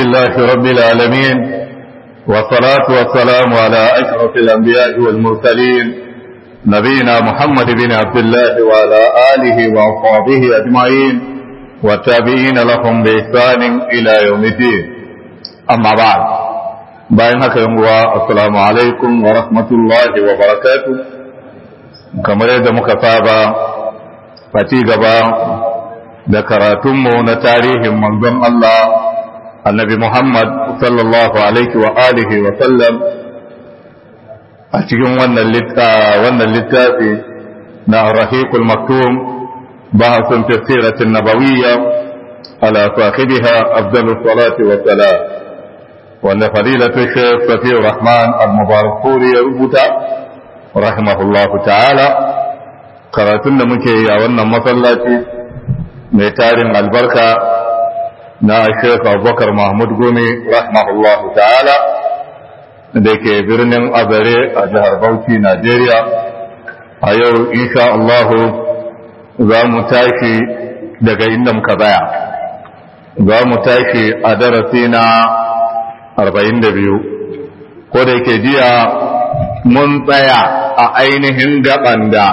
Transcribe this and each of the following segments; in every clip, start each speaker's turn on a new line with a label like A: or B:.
A: لله رب العالمين والصلاة والسلام على أشرف الأنبياء والمرسلين نبينا محمد بن عبد الله وعلى آله وأصحابه أجمعين والتابعين لهم بإحسان إلى يوم الدين أما بعد بينك السلام عليكم ورحمة الله وبركاته كما يد مكتابة فتيجبا ذكرتم تاريخ منظم الله النبي محمد صلى الله عليه وآله وسلم أتجم وانا اللتافي نا الرحيق المكتوم بحث في السيرة النبوية على صاحبها أفضل الصلاة والسلام وأن فضيلة الشيخ صفي الرحمن المبارك فوري ربطا رحمه الله تعالى قرأتنا مكي وانا مصلاتي ميتارين البركة na Sheikh Abubakar Mahmud Gumi rahimahullahu ta'ala da ke birnin Azare a jihar Bauchi Najeriya a yau insha Allah za mu tashi daga inda muka tsaya za mu tashi a darasi na 42 ko da yake jiya mun tsaya a ainihin gaban da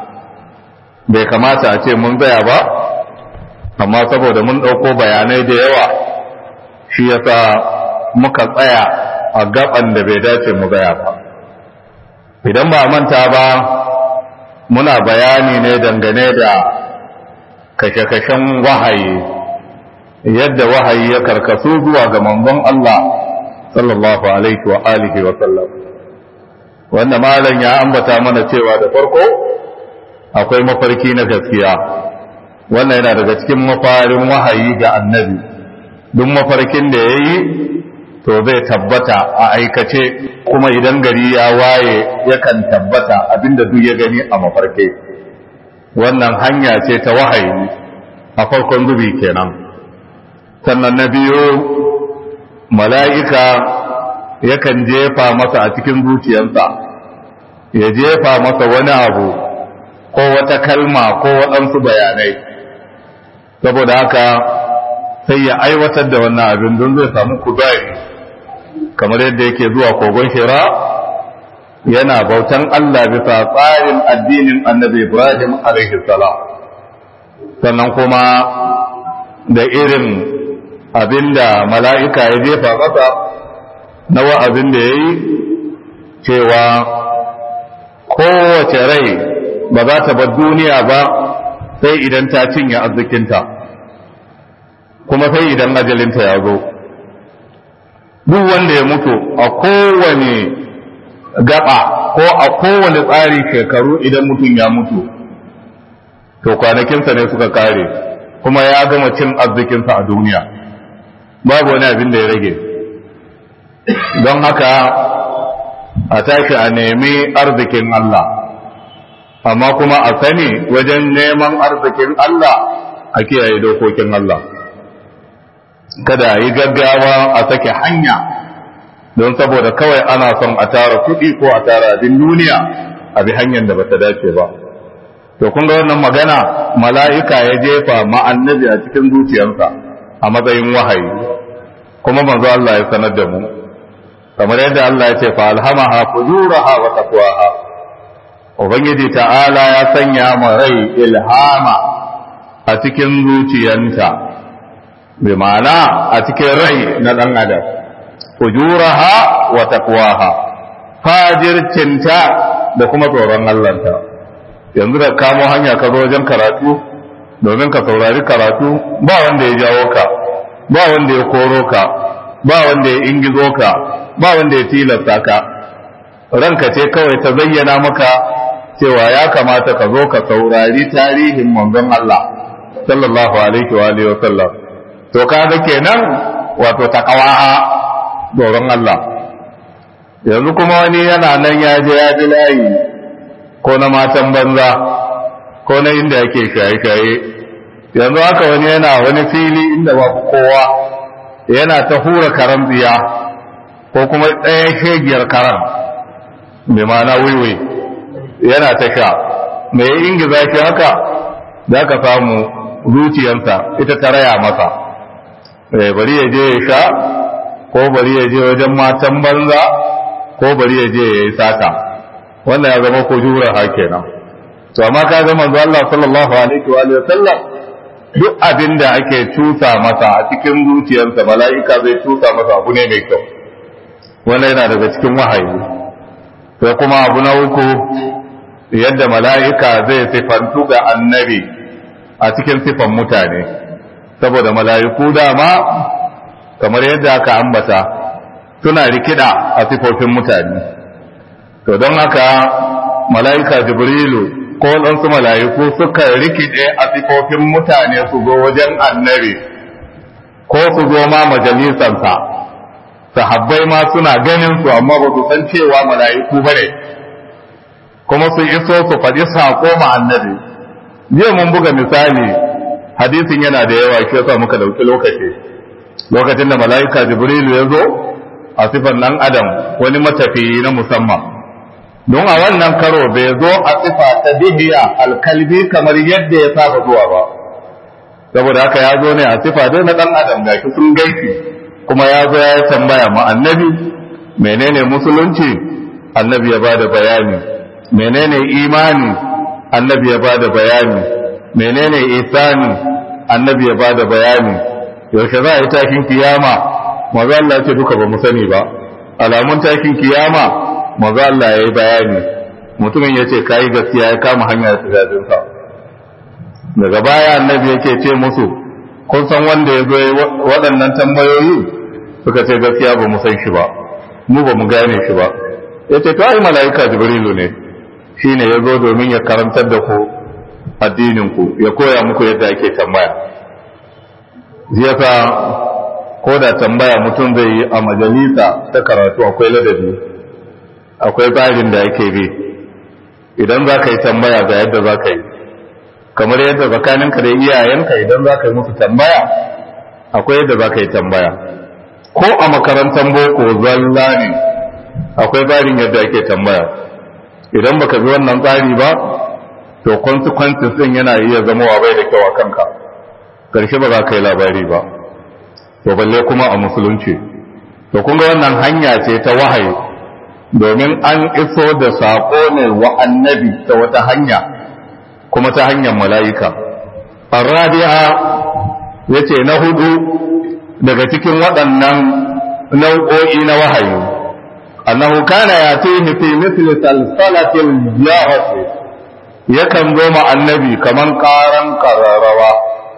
A: bai kamata a ce mun tsaya ba amma saboda mun ɗauko bayanai da yawa shi yasa muka tsaya a gaban da bai dace mu tsaya ba idan ba manta ba muna bayani ne dangane da kashe-kashen wahayi yadda wahayi ya karkasu zuwa ga manzon Allah sallallahu alaihi wa alihi wa sallam wanda malam ya ambata mana cewa da farko akwai mafarki na gaskiya wannan yana daga cikin mafarin wahayi ga annabi duk mafarkin da ya yi to zai tabbata a aikace kuma idan gari ya waye yakan tabbata abinda duk ya gani a mafarke wannan hanya ce ta wahayi a farkon zubi kenan sannan na biyu mala'ika yakan jefa masa a cikin zuciyarsa ya jefa masa wani abu ko wata kalma ko waɗansu bayanai saboda haka sai ya aiwatar da wannan abin don zai samu kuzari kamar yadda yake zuwa kogon Hira yana bautan Allah bisa tsarin addinin Annabi Ibrahim alaihi salam sannan kuma da irin abinda mala'ika ya jefa masa na wa'azin da yayi cewa kowace rai ba za ta bar duniya ba sai idan ta cinye arzikinta kuma sai idan ajalinta ya zo duk wanda ya mutu a kowane gaba ko a kowane tsari shekaru idan mutum ya mutu to kwanakinsa ne suka kare kuma ya gama cin arzikinsa a duniya babu wani abin da ya rage don haka a tashi a nemi arzikin Allah amma kuma a sani wajen neman arzikin Allah a kiyaye dokokin Allah kada a yi gaggawa a sake hanya don saboda kawai ana son a tara kuɗi ko a tara abin duniya a bi hanyar da bata dace ba to kun ga wannan magana mala'ika ya jefa ma'annabi a cikin zuciyarsa a matsayin wahayi kuma manzo Allah ya sanar da mu kamar yadda Allah ya ce fa alhamaha fujuraha wa taqwaha Ubangiji ta'ala ya sanya ma rai ilhama a cikin zuciyanta, bi ma'ana a cikin rai na ɗan adam, ujuraha wa taqwaha fajircinta da kuma tsoron Allahnta. Yanzu da kamo hanya ka zo wajen karatu, domin ka saurari karatu, ba wanda ya jawo ka, ba wanda ya koro ka, ba wanda ya ingizo ka, ba wanda ya tilasta ka. Ranka ce kawai ta zayyana maka cewa ya kamata ka zo ka saurari tarihin manzon Allah sallallahu alaihi wa alihi wasallam to kaga kenan wato takawa doron Allah yanzu kuma wani yana nan ya je ya bi layi ko na matan banza ko na inda yake shaye-shaye yanzu haka wani yana wani fili inda babu kowa yana ta hura karan tsiya ko kuma ɗaya shegiyar karan mai ma'ana wiwi yana ta sha mai ingiza shi haka za ka samu zuciyarsa ita ta raya masa bari ya je ya sha ko bari ya je wajen matan banza ko bari ya je ya yi sata, wannan ya zama kujura ha kenan. To amma ka ga manzo Allah sallallahu alaihi wa sallam duk abin da ake cusa masa a cikin zuciyarsa mala'ika zai cusa masa abu ne mai kyau, wannan yana daga cikin wahayi. Sai kuma abu na uku, yadda mala'ika zai sifantu ga annabi a cikin sifan mutane, saboda mala'iku dama kamar yadda aka ambata suna rikida a sifofin mutane. To don haka mala'ika Jibrilu ko ɗansu mala'iku suka rikide a sifofin mutane su zo wajen annabi ko su zo ma majalisansa, sahabbai ma suna ganin su amma ba su san cewa mala'iku ba ne, kuma su iso su faɗi saƙo ma annabi. Jiya mun buga misali, hadisin yana da yawa shi yasa muka ɗauki lokaci, lokacin da mala'ika Jibrilu ya zo a sifan ɗan adam wani matafiyi na musamman, don a wannan karo bai zo a sifa ta dihiya alkalbi kamar yadda ya saba zuwa ba, saboda haka ya zo ne a sifa dai na ɗan adam da shi sun gaiki, kuma ya zo ya tambaya ma annabi menene musulunci, annabi ya bada bayani, menene imani, annabi ya bada bayani, menene ihsani, annabi ya bada bayani, yaushe za a yi tashin kiyama, maza Allah ce duka ba mu sani ba, alamun tashin kiyama maza Allah ya yi bayani. Mutumin ya ce kayi gaskiya, ya kama hanya ya tsajinsa. Daga baya annabi yake ce musu, kun san wanda ya zo waɗannan tambayoyi? Suka ce gaskiya ba mu san shi ba, mu ba mu gane shi ba. Ya ce to ai mala'ika Jibrilu ne, shi ne ya zo domin ya karantar da ku addininku, ya koya muku yadda ake tambaya. Yasa ko da tambaya mutum zai yi a majalisa ta karatu akwai ladabi, akwai tsarin da yake bi. Idan za ka yi tambaya ga yadda za ka yi, kamar yadda tsakaninka da iyayenka idan za ka yi musu tambaya akwai yadda za ka yi tambaya. Ko a makarantar boko zalla ne akwai tsarin yadda ake tambaya. Idan baka bi wannan tsari ba, to consequences din yana iya zamowa bai da kyau a kanka, karshe ba za ka yi labari ba. To balle kuma a musulunci, to kun ga wannan hanya ce ta wahayi, domin an iso da saƙo ne wa annabi ta wata hanya, kuma ta hanyar mala'ika. Ar-rabi'a yace na hudu daga cikin waɗannan nau'o'i na wahayi, annahu kana yatihi fi mithli salsalatil jahati, yakan zo ma annabi kaman karan kararrawa.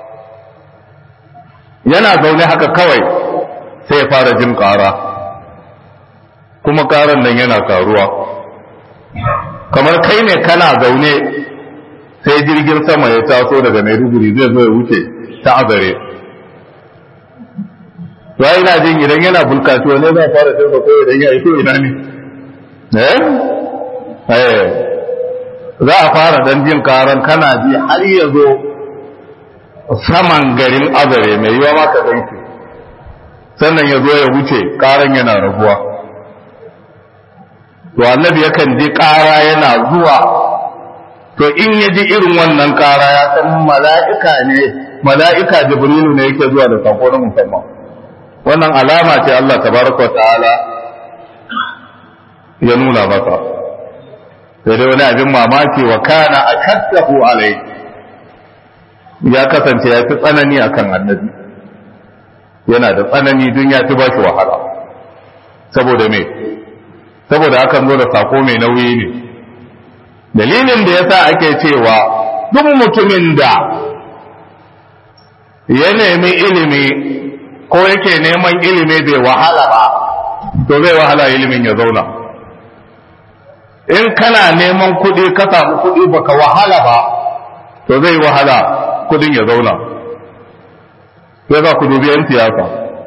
A: Yana zaune haka kawai sai ya fara jin ƙara, kuma ƙaran nan yana karuwa. Kamar kai ne kana zaune sai jirgin sama ya taso daga Maiduguri zai zo ya wuce ta Azare. Ya ina jin idan yana bulkatuwa ne za a fara jirga ko idan ya iso ina ne? Za a fara dan jin ƙaran kana ji har ya zo saman garin Azare, mai yiwa maka ganki, sannan ya zo ya wuce ƙaran yana raguwa. To annabi yakan ji ƙara yana zuwa, to in ya ji irin wannan ƙara ya san mala'ika ne, mala'ika Jibrilu ne yake zuwa da sako na musamman. Wannan alama ce Allah tabaraka wa ta'ala ya nuna masa. Sai dai wani abin mamaki, wa kana akaddahu alai, ya kasance ya fi tsanani akan annabi, yana da tsanani don ya fi ba shi wahala. Saboda me? Saboda hakan zo da sako mai nauyi ne. Dalilin da yasa ake cewa duk mutumin da ya nemi ilimi ko yake neman ilimi bai wahala ba, to zai wahala ilimin ya zauna. In kana neman kuɗi ka samu kuɗi baka wahala ba, to zai wahala kudin ya zauna. Sai za ku dubi 'yan siyasa,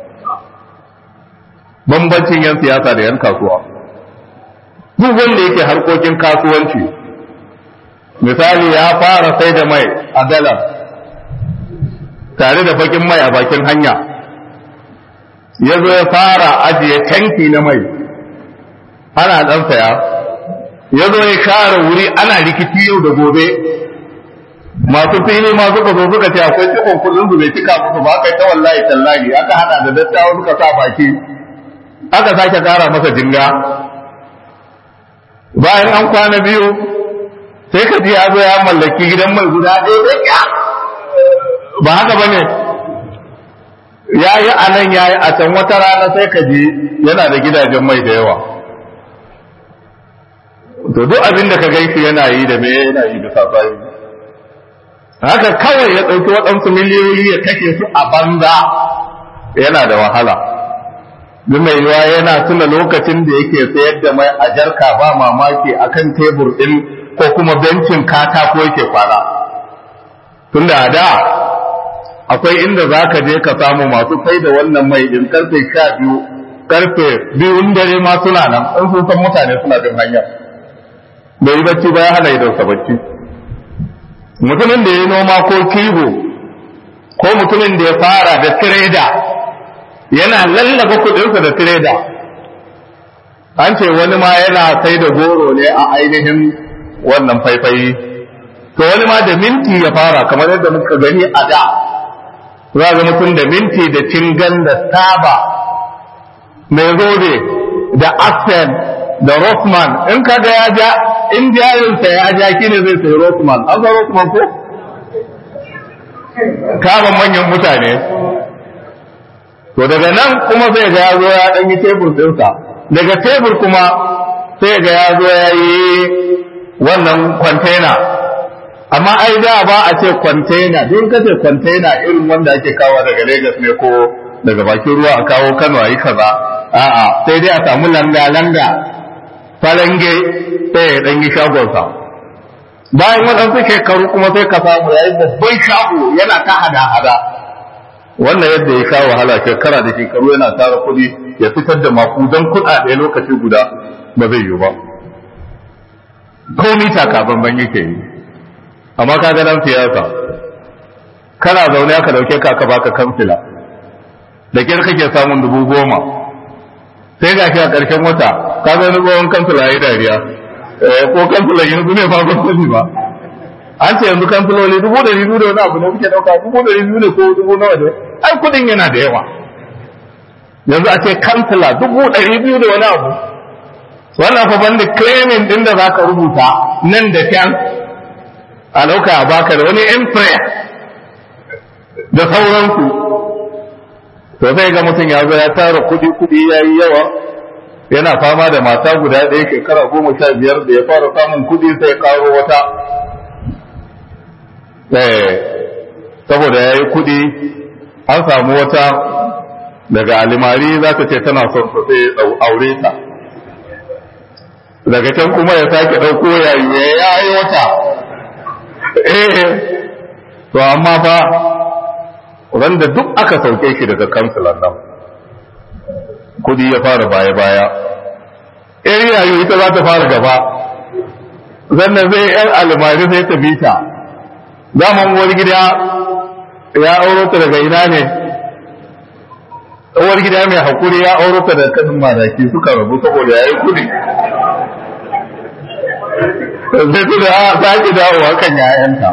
A: bambancin 'yan siyasa da 'yan kasuwa. Duk wanda yake harkokin kasuwanci, misali ya fara sai da mai a dalar tare da bakin mai a bakin hanya, ya zo ya fara ajiye tanki na mai ana ɗan saya, ya zo ya kare wuri ana rikici yau da gobe, masu fili ma suka zo suka ce akwai cikon kudin su bai cika musu ba, kai ta wallahi tallahi aka hada da dattawa suka sa baki aka sake kara masa jinga bayan an kwana biyu sai ka ji ya zo ya mallaki gidan mai guda ɗaya ba haka ba ne ya yi a nan ya yi a can wata rana sai ka ji yana da gidajen mai da yawa to duk abin da ka gaishe yana yi da me yana yi da safari haka kawai ya ɗauki waɗansu miliyoyi ya kashe su a banza yana da wahala duk mai yiwa yana tuna lokacin da yake sayar da mai a jarka ba mamaki akan tebur ɗin ko kuma bencin katako yake kwana tunda a da akwai inda za ka je ka samu masu sai da wannan mai ɗin karfe 12 karfe 2 dare ma suna nan in sun san mutane suna bin hanya bai yi bacci ba ya hana idonsa bacci mutumin da ya noma ko kiwo ko mutumin da ya fara da tireda yana lallaba kudinsa da tireda an ce wani ma yana sai da goro ne a ainihin wannan faifayi to wani ma da minti ya fara kamar yadda muka gani a da za ga mutum da minti da cingan da taba mai zobe da aspen da rosman in kaga ya ja in jarinsa ya ja ne zai sai rosman an ga rosman ko kaban manyan mutane to daga nan kuma sai ga ya zo ya dan yi tebur ɗinsa daga tebur kuma sai ga ya zo ya yi wannan kwantena amma ai da ba a ce kwantena don kace kwantena irin wanda ake kawo daga Lagos ne ko daga bakin ruwa a kawo Kano a yi kaza a'a sai dai a samu langa-langa falange sai ya dan yi shagonsa bayan waɗansu shekaru kuma sai ka samu ya yi babban shago yana ta hada-hada wannan yadda ya kawo wahala shekara da shekaru yana tara kuɗi ya fitar da makudan kuɗaɗe lokaci guda ba zai yi ba komi takabanban yake yi amma ka ga nan siyasa kana zaune aka dauke ka aka baka kansila da kyar kake samun 10,000 sai ga shi a ƙarshen wata ka ga wani tsohon kansila ya yi dariya ko kansila yanzu ne ba sani ba an ce yanzu kansiloli 200,000 da wani abu ne suke dauka 200,000 ne ko 1000 nawa ne ai kudin yana da yawa yanzu a ce kansila 200,000 da wani abu wannan fa banda claiming din da zaka rubuta nan da can a dauka a baka da wani emperor da sauransu to sai ga mutum ya zo ya tara kudi yayi yawa yana fama da mata guda ɗaya shekara 15 da ya fara samun kudi sai karo wata saboda ya yi kudi an samu wata daga alimari za ta ce tana son su sai aure ta daga can kuma ya sake ɗauko yayi ya yi wata to amma fa wanda duk aka sauke shi daga kansilan nan kudi ya fara baya-baya yan yayi ita za ta fara gaba sannan zai yan alimari sai ta bita zaman uwar gida ya auro ta daga ina ne uwar gida mai hakuri ya auro ta daga kanin madaki suka rabu saboda ya yi kudi sai su da sake dawowa kan yayanta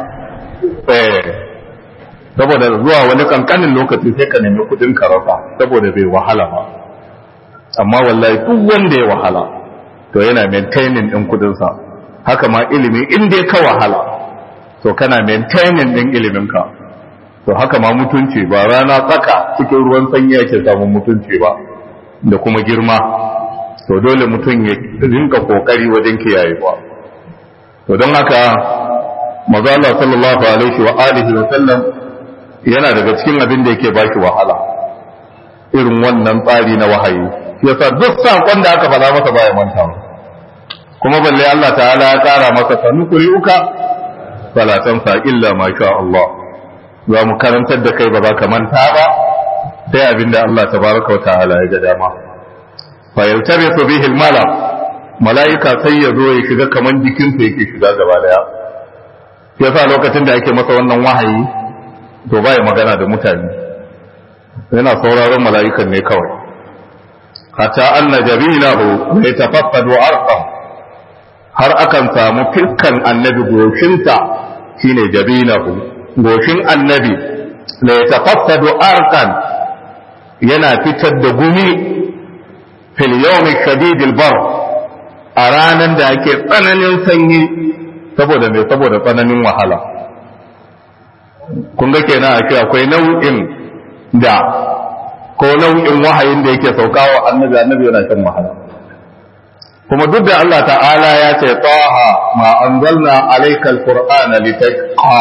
A: saboda zuwa wani kankanin lokaci sai ka nemi kudin karafa saboda bai wahala ba amma wallahi duk wanda ya wahala to yana maintaining din kudinsa haka ma ilimi in dai ka wahala to kana maintaining din iliminka to haka ma mutunci ba rana tsaka cikin ruwan sanyi yake samun mutunci ba da kuma girma to dole mutum ya rinka kokari wajen kiyayewa to don haka manzo Allah sallallahu alaihi wa alihi wa sallam yana daga cikin abin da yake baki wahala irin wannan tsari na wahayi yasa duk sakon da aka faɗa masa baya mantawa kuma balle Allah ta'ala ya kara masa sanukuri'uka fala tansa illa ma sha Allah za mu karantar da kai ba za ka manta ba sai abin da Allah tabaraka wa ta'ala ya ga dama fa yaltabisu bihi al-mala malaika sai ya zo ya shiga kaman jikinsa yake shiga gaba daya yasa lokacin da ake masa wannan wahayi to baya magana da mutane yana sauraron mala'ikan ne kawai hatta anna jabilahu yatafaqqadu arqam har akan samu fiskan annabi goshinta shine jabilahu goshin annabi la yatafaqqadu arqan yana fitar da gumi fil yawmi shadidil bar a ranan da ake tsananin sanyi saboda me saboda tsananin wahala kun ga kenan ake akwai nau'in da ko nau'in wahayin da yake saukawa annabi yana shan wahala kuma duk da Allah ta'ala ya ce taha ma anzalna alayka alqur'ana litashqa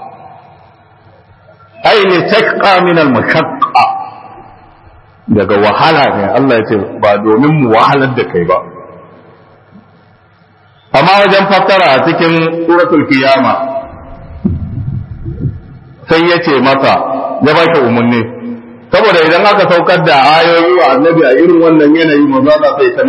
A: ay litashqa min almashaqqa daga wahala ne Allah ya ce ba domin mu wahalar da kai ba amma wajen fassara a cikin suratul qiyama sai ya ce masa ya ba shi umarni saboda idan aka saukar da ayoyi wa annabi a irin wannan yanayi manzo Allah sai ta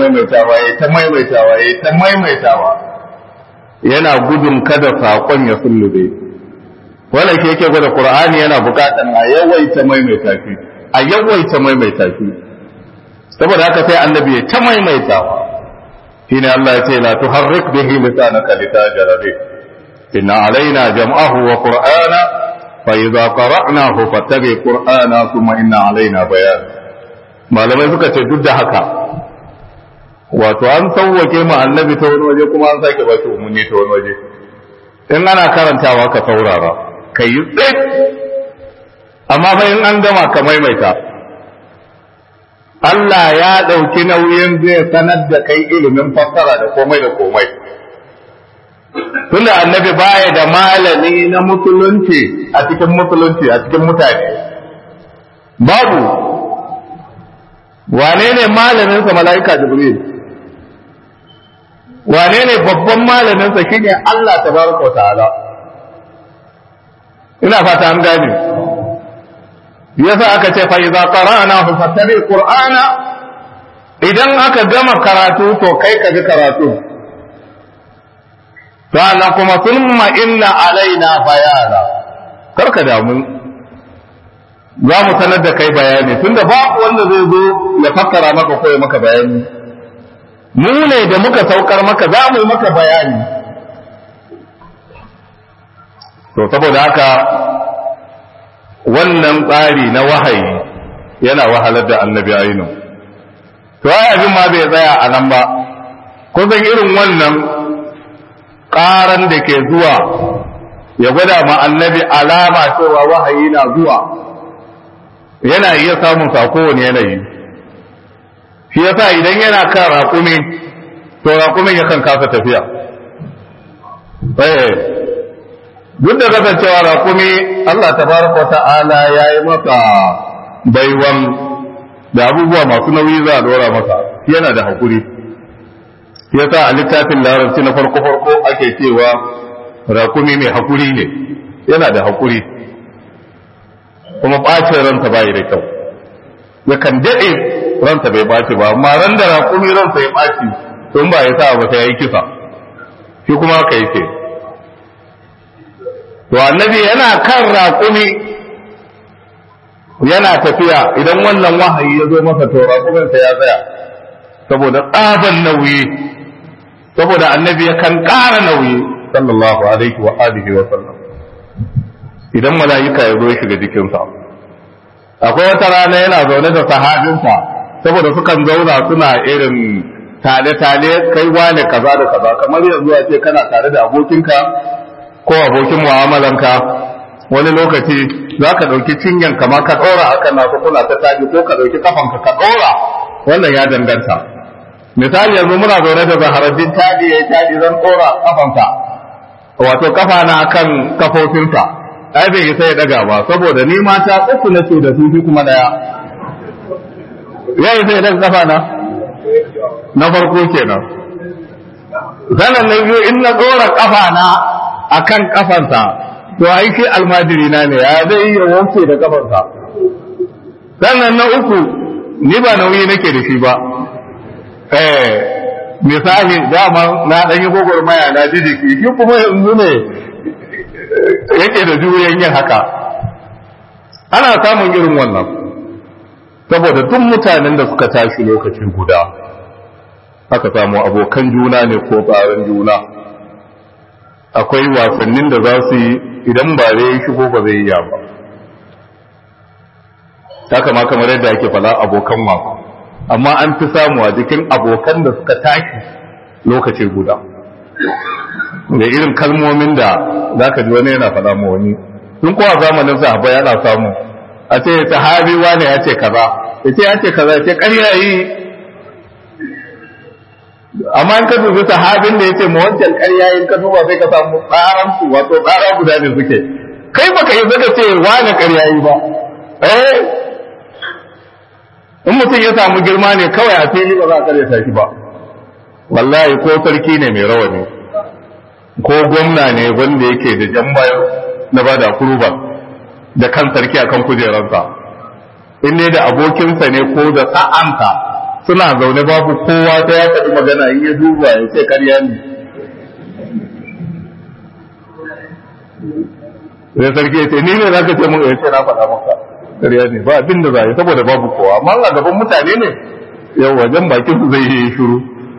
A: maimaitawa yana gudun kada sakon ya sullube wannan ke yake gwada Qur'ani yana bukatan a yawaita maimaita shi saboda haka sai annabi ya ta maimaitawa shine Allah ya ce la tuharrik bihi lisanaka litajara bih inna alaina jam'ahu wa qur'ana فإذا قرأناه فاتبع قرآنا ثم إن علينا بيان malamai suka ce duk da haka wato an sauwake ma annabi ta wani waje kuma an sake ba shi umarni ta wani waje in ana karantawa ka saurara ka yi tsit amma fa in an gama ka maimaita Allah ya ɗauki nauyin zai sanar da kai ilimin fassara da komai tunda annabi baya da malami na musulunci a cikin mutane babu wane ne malaminsa mala'ika jibril wane ne babban malaminsa shine Allah tabaraka wa ta'ala ina fata an gane yasa aka ce fa idza qara'nahu fattabi qur'ana idan aka gama karatu to kai ka ji karatu sannan kuma summa inna alaina bayana karka damu za mu sanar da kai bayani tunda babu wanda zai zo ya fassara maka ko ya maka bayani mu ne da muka saukar maka za mu yi maka bayani to saboda haka wannan tsari na wahayi yana wahalar da annabi ainu to ai abin ma bai tsaya a nan ba kusan irin wannan ƙaran da ke zuwa ya gwada ma annabi alama cewa wahayi na zuwa yana iya samun sa kowane yanayi shi yasa idan yana kan raƙumi to raƙumin yakan kasa tafiya duk da kasancewa raƙumi Allah tabaraka wa ta'ala ya yi masa baiwan da abubuwa masu nauyi za a dora masa yana da haƙuri yasa a littafin larabci na farko ake cewa rakumi mai hakuri ne yana da hakuri kuma ɓacin ranta bai da kyau yakan daɗe ranta bai ɓaci ba amma ran da rakumi ranta ya ɓaci tun ba ya sa ba sai ya yi kisa shi kuma haka yake to annabi yana kan rakumi yana tafiya idan wannan wahayi ya zo masa to rakuminsa ya tsaya saboda tsaban nauyi saboda annabi yakan ƙara nauyi sallallahu alaihi wa alihi wa sallam idan mala'ika ya zo ya shiga jikinsa akwai wata rana yana zaune da sahabinsa saboda sukan zauna suna irin tale-tale kai wane kaza da kaza kamar yanzu a ce kana tare da abokinka ko abokin mu'amalanka wani lokaci za ka ɗauki cinyan kama ka ɗora akan nasu kuna ta taji ko ka ɗauki kafanka ka ɗora wannan ya danganta misali yanzu muna zaune da zaharaddin tadi ya yi tadi zan ɗora kafansa wato kafa na akan kafofinsa ai bai sai ya daga ba saboda ni mata uku na ce da su kuma daya yayi sai daga kafa na farko kenan sanan nan in na ɗora kafa na akan kafansa to ai shi almajiri na ne ya zai iya wanke da kafansa sannan na uku ni ba nauyi nake da shi ba misali dama na dan yi gogormaya na ji jiki shi kuma yanzu ne yake da juriyan yin haka ana samun irin wannan saboda duk mutanen da suka tashi lokacin guda aka samu abokan juna ne ko tsarin juna akwai wasannin da za su yi idan ba zai shigo ba zai yi ba haka ma kamar yadda ake fala abokan wasa amma an fi samu a jikin abokan da suka taki lokaci guda da irin kalmomin da za ka ji wani yana faɗa ma wani tun kowa zamanin sahaba yana samu a ce sahabi wani ya ce kaza ya ce kaza ya ce ƙarya yi amma in ka dubi sahabin da ya ce ma wancan ƙarya in ka duba sai ka samu tsaran su wato tsara guda ne suke kai baka yi zaka ce wani ƙarya yi ba in mutum ya samu girma ne kawai a fili ba za a kare shi ba wallahi ko sarki ne mai rawani ko gwamna ne wanda yake da jan bayan na ba da kurba da kan sarki akan kujerarsa in ne da abokinsa ne ko da sa'ansa suna zaune babu kowa ta ya faɗi magana in ya duba ya ce karya ne sai sarki ya ce ni ne za ka ce mun ya ce na faɗa maka karya ne ba abin da za yi saboda babu kowa amma a gaban mutane ne yau wajen bakin su zai yi shiru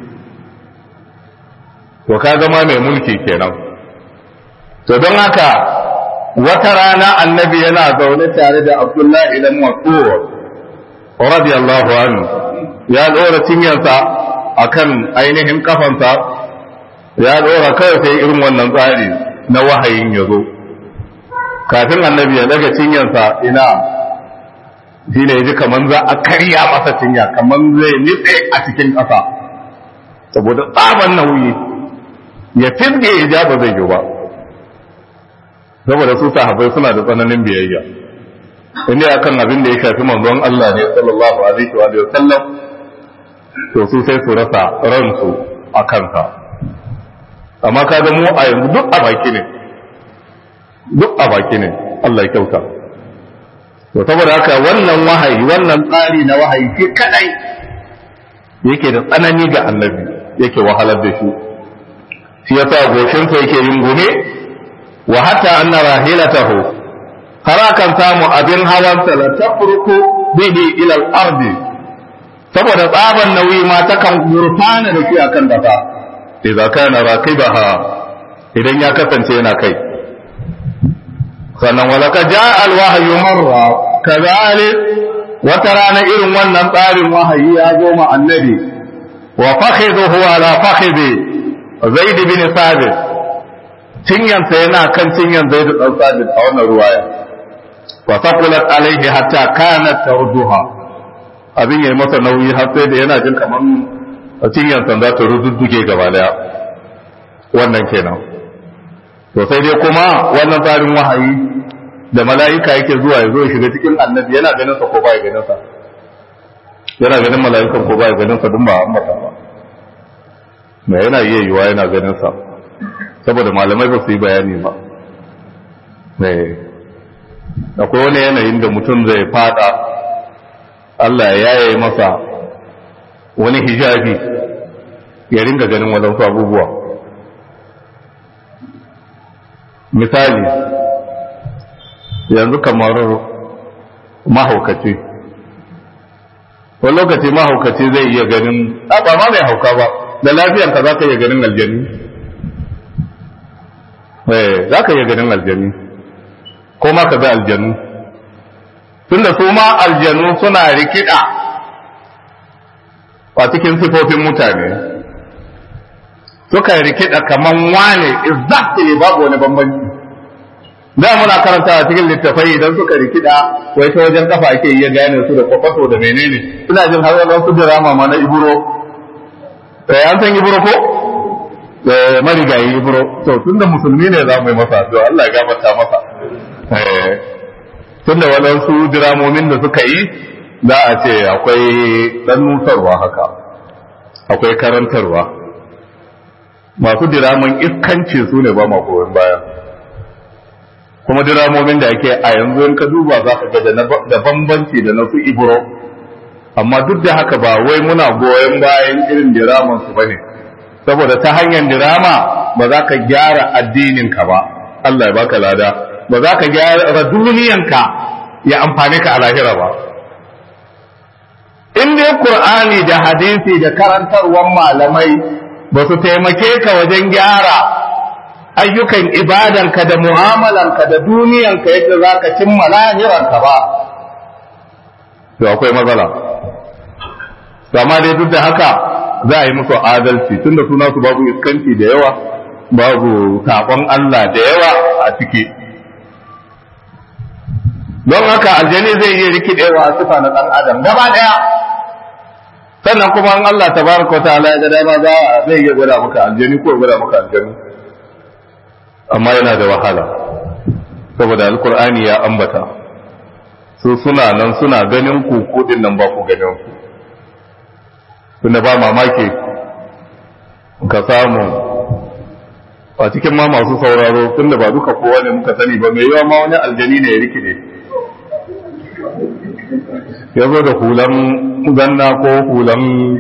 A: to ka zama mai mulki kenan to don haka wata rana annabi yana zaune tare da abdullahi ibn mas'ud radiyallahu anhu ya dora cinyarsa akan ainihin kafansa ya dora kawai sai irin wannan tsari na wahayin ya zo kafin annabi ya daga cinyarsa ina shi ne ji kaman za a karya masa cinya kaman zai nitse a cikin ƙasa saboda tsaban nauyi ya fizge ya ja ba zai yi ba saboda su sahabbai suna da tsananin biyayya inda akan abin da ya shafi manzon Allah ne sallallahu alaihi wa sallam to su sai su rasa ransu a kansa amma kaga mu a yanzu duk a baki ne Allah ya kyauta to saboda haka wannan wahayi wannan tsari na wahayi shi kadai yake da tsanani ga annabi yake wahalar da shi shi yasa goshinsa yake yin gume wa hatta anna rahilatahu har akan samu abin hawansa la tafruku bihi ila al-ardi saboda tsaban nauyi ma takan gurfana da shi akan dafa idza kana raqibaha idan ya kasance yana kai sannan walaka jaa al-wahyu marra kadhalik wata rana irin wannan tsarin wahayi ya zo ma annabi wa fakhidhuhu ala fakhidhi zaid bin sabit cinyansa yana kan cinyan zaid bin sabit a wannan ruwaya wa taqulat alayhi hatta kanat tarduha abin yayi masa nauyi har sai da yana jin kaman cinyansa za ta rududduge gaba daya wannan kenan to sai dai kuma wannan tsarin wahayi da mala'ika yake zuwa ya zo ya shiga cikin annabi yana ganin sa ko ba ya ganin sa yana ganin mala'ikan ko ba ya ganin sa dun ba an mata ba me yana iya yiwa yana ganin sa saboda malamai ba su yi bayani ba akwai wani yanayin da mutum zai fada Allah ya yaye masa wani hijabi ya ringa ganin wadansu abubuwa misali yanzu kamar mahaukaci wani lokaci mahaukaci zai iya ganin ba ma mai hauka ba da lafiyarka za ka iya ganin aljani za ka iya ganin aljani ko ma ka ga aljanu tunda su ma aljanu suna rikida a cikin sifofin mutane suka rikida kaman wane exactly babu wani bambanci da muna karanta a cikin littafai idan suka rikida wai ta wajen kafa ake iya gane su da kwakwato da menene ina jin har yanzu su drama ma na iburo an san iburo ko marigayi iburo to tunda musulmi ne za mu yi masa to Allah ya gafarta masa tunda waɗansu diramomin da suka yi za a ce akwai ɗan nusarwa haka akwai karantarwa masu diraman iskanci su ne ba ma goyon baya kuma diramomin da ake a yanzu in ka duba za ka ga da bambanci da na su ibro amma duk da haka ba wai muna goyon bayan irin diraman su bane saboda ta hanyar dirama ba za ka gyara addininka ba Allah ya baka lada ba za ka gyara duniyanka ya amfane ka a lahira ba in dai Qur'ani da hadisi da karantarwar malamai ba su taimake ka wajen gyara ayyukan ibadanka da mu'amalanka da duniyanka yadda za ka cimma lahiranka ba to akwai matsala amma dai duk da haka za a yi musu adalci tunda suna su babu iskanci da yawa babu sabon Allah da yawa a ciki don haka aljani zai iya rikidewa a sifa na dan adam gaba daya sannan kuma an Allah tabaraka wa ta'ala ya ga dama zai iya gwada maka aljani ko gwada maka aljani amma yana da wahala saboda alkur'ani ya ambata su suna nan suna ganin ku ko din nan ba ku ganin ku tunda ba mamaki ka samu a cikin ma masu sauraro tunda ba duka kowa ne muka sani ba mai yawa ma wani aljani ne ya rikide ya zo da hulan zanna ko hulan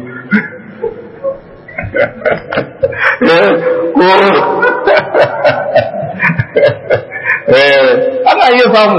A: ko ana iya samu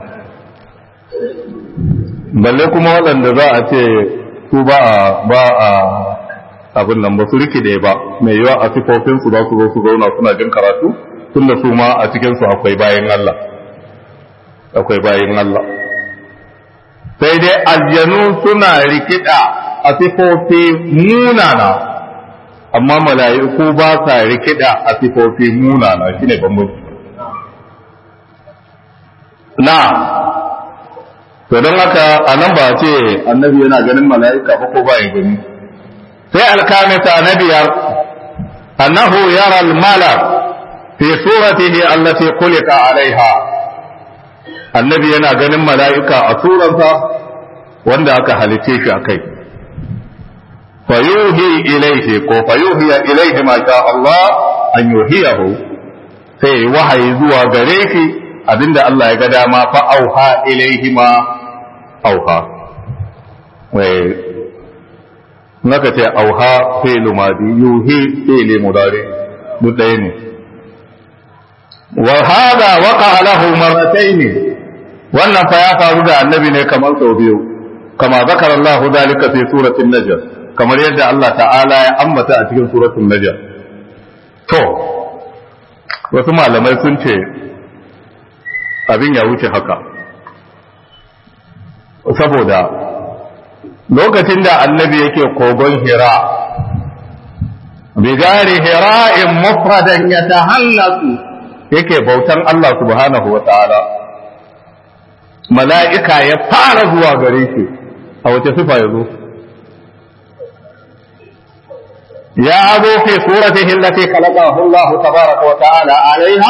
A: balle kuma waɗanda za a ce su ba a abin nan ba su rikide ba mai yawa a sifofinsu za su zo su zauna suna jin karatu tunda su ma a cikinsu akwai bayan Allah akwai bayan Allah sai dai aljanu suna rikida a sifofi munana amma mala'iku ba sa rikida a sifofi munana shine bambanci na to don haka anan ba ce annabi yana ganin mala'ika ba ko ba ya gani sai alkamita na biyar annahu yara al-malak fi suratihi allati khuliqa alaiha annabi yana ganin mala'ika a surarsa wanda aka halice shi akai fayuhi ilaihi ko fayuhiya ilaihi ma sha Allah an yuhiyahu sai wahayi zuwa gare shi abinda Allah ya ga dama fa auha ilaihi ma auha naka ce auha fi'lu madi yuhi fi'li mudari duk ɗaya ne wa hada waqa lahu marratayn wannan fa ya faru da annabi ne kamar sau biyu kama zakara Allah dalika fi suratul najm kamar yadda Allah ta'ala ya ambata a cikin suratul najm to wasu malamai sun ce abin ya wuce haka saboda lokacin da annabi yake kogon hira bigari hira'in mufradan yatahallasu yake bautan Allah subhanahu wa ta'ala mala'ika ya fara zuwa gare shi a wace sifa ya zo ya zo fi suratihi allati khalaqahu Allah tabaraka wa ta'ala alaiha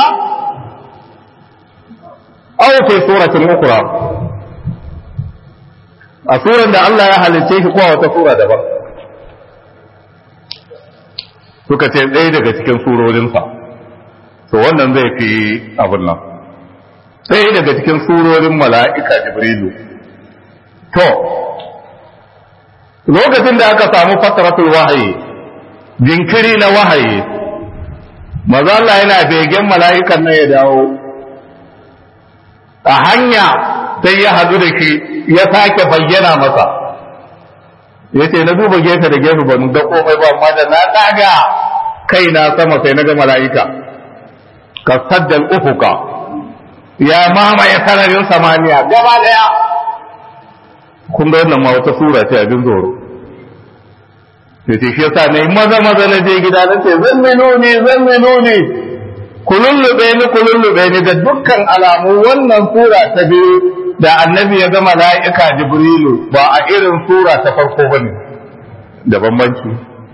A: aw fi suratin ukhra a suran da Allah ya halicce shi ko wata sura daban suka ce ɗaya daga cikin surorinsa to wannan zai fi abin nan ɗaya daga cikin surorin mala'ika jibrilu to lokacin da aka samu fataratul wahayi jinkiri na wahayi maza Allah yana begen mala'ikan nan ya dawo a hanya sai ya hadu da shi ya sake bayyana masa ya ce na duba gefe da gefe ba da komai ba amma da na daga kai na sama sai na ga mala'ika ka saddal ufuka ya mamaye sararin samaniya gaba daya kun ga wannan ma wata sura ce abin zoro sai ce shi yasa ne maza na je gida na ce zan ne kulullube ni da dukkan alamu wannan sura ta biyu da annabi ya ga mala'ika jibrilu ba a irin sura ta farko ba ne da bambanci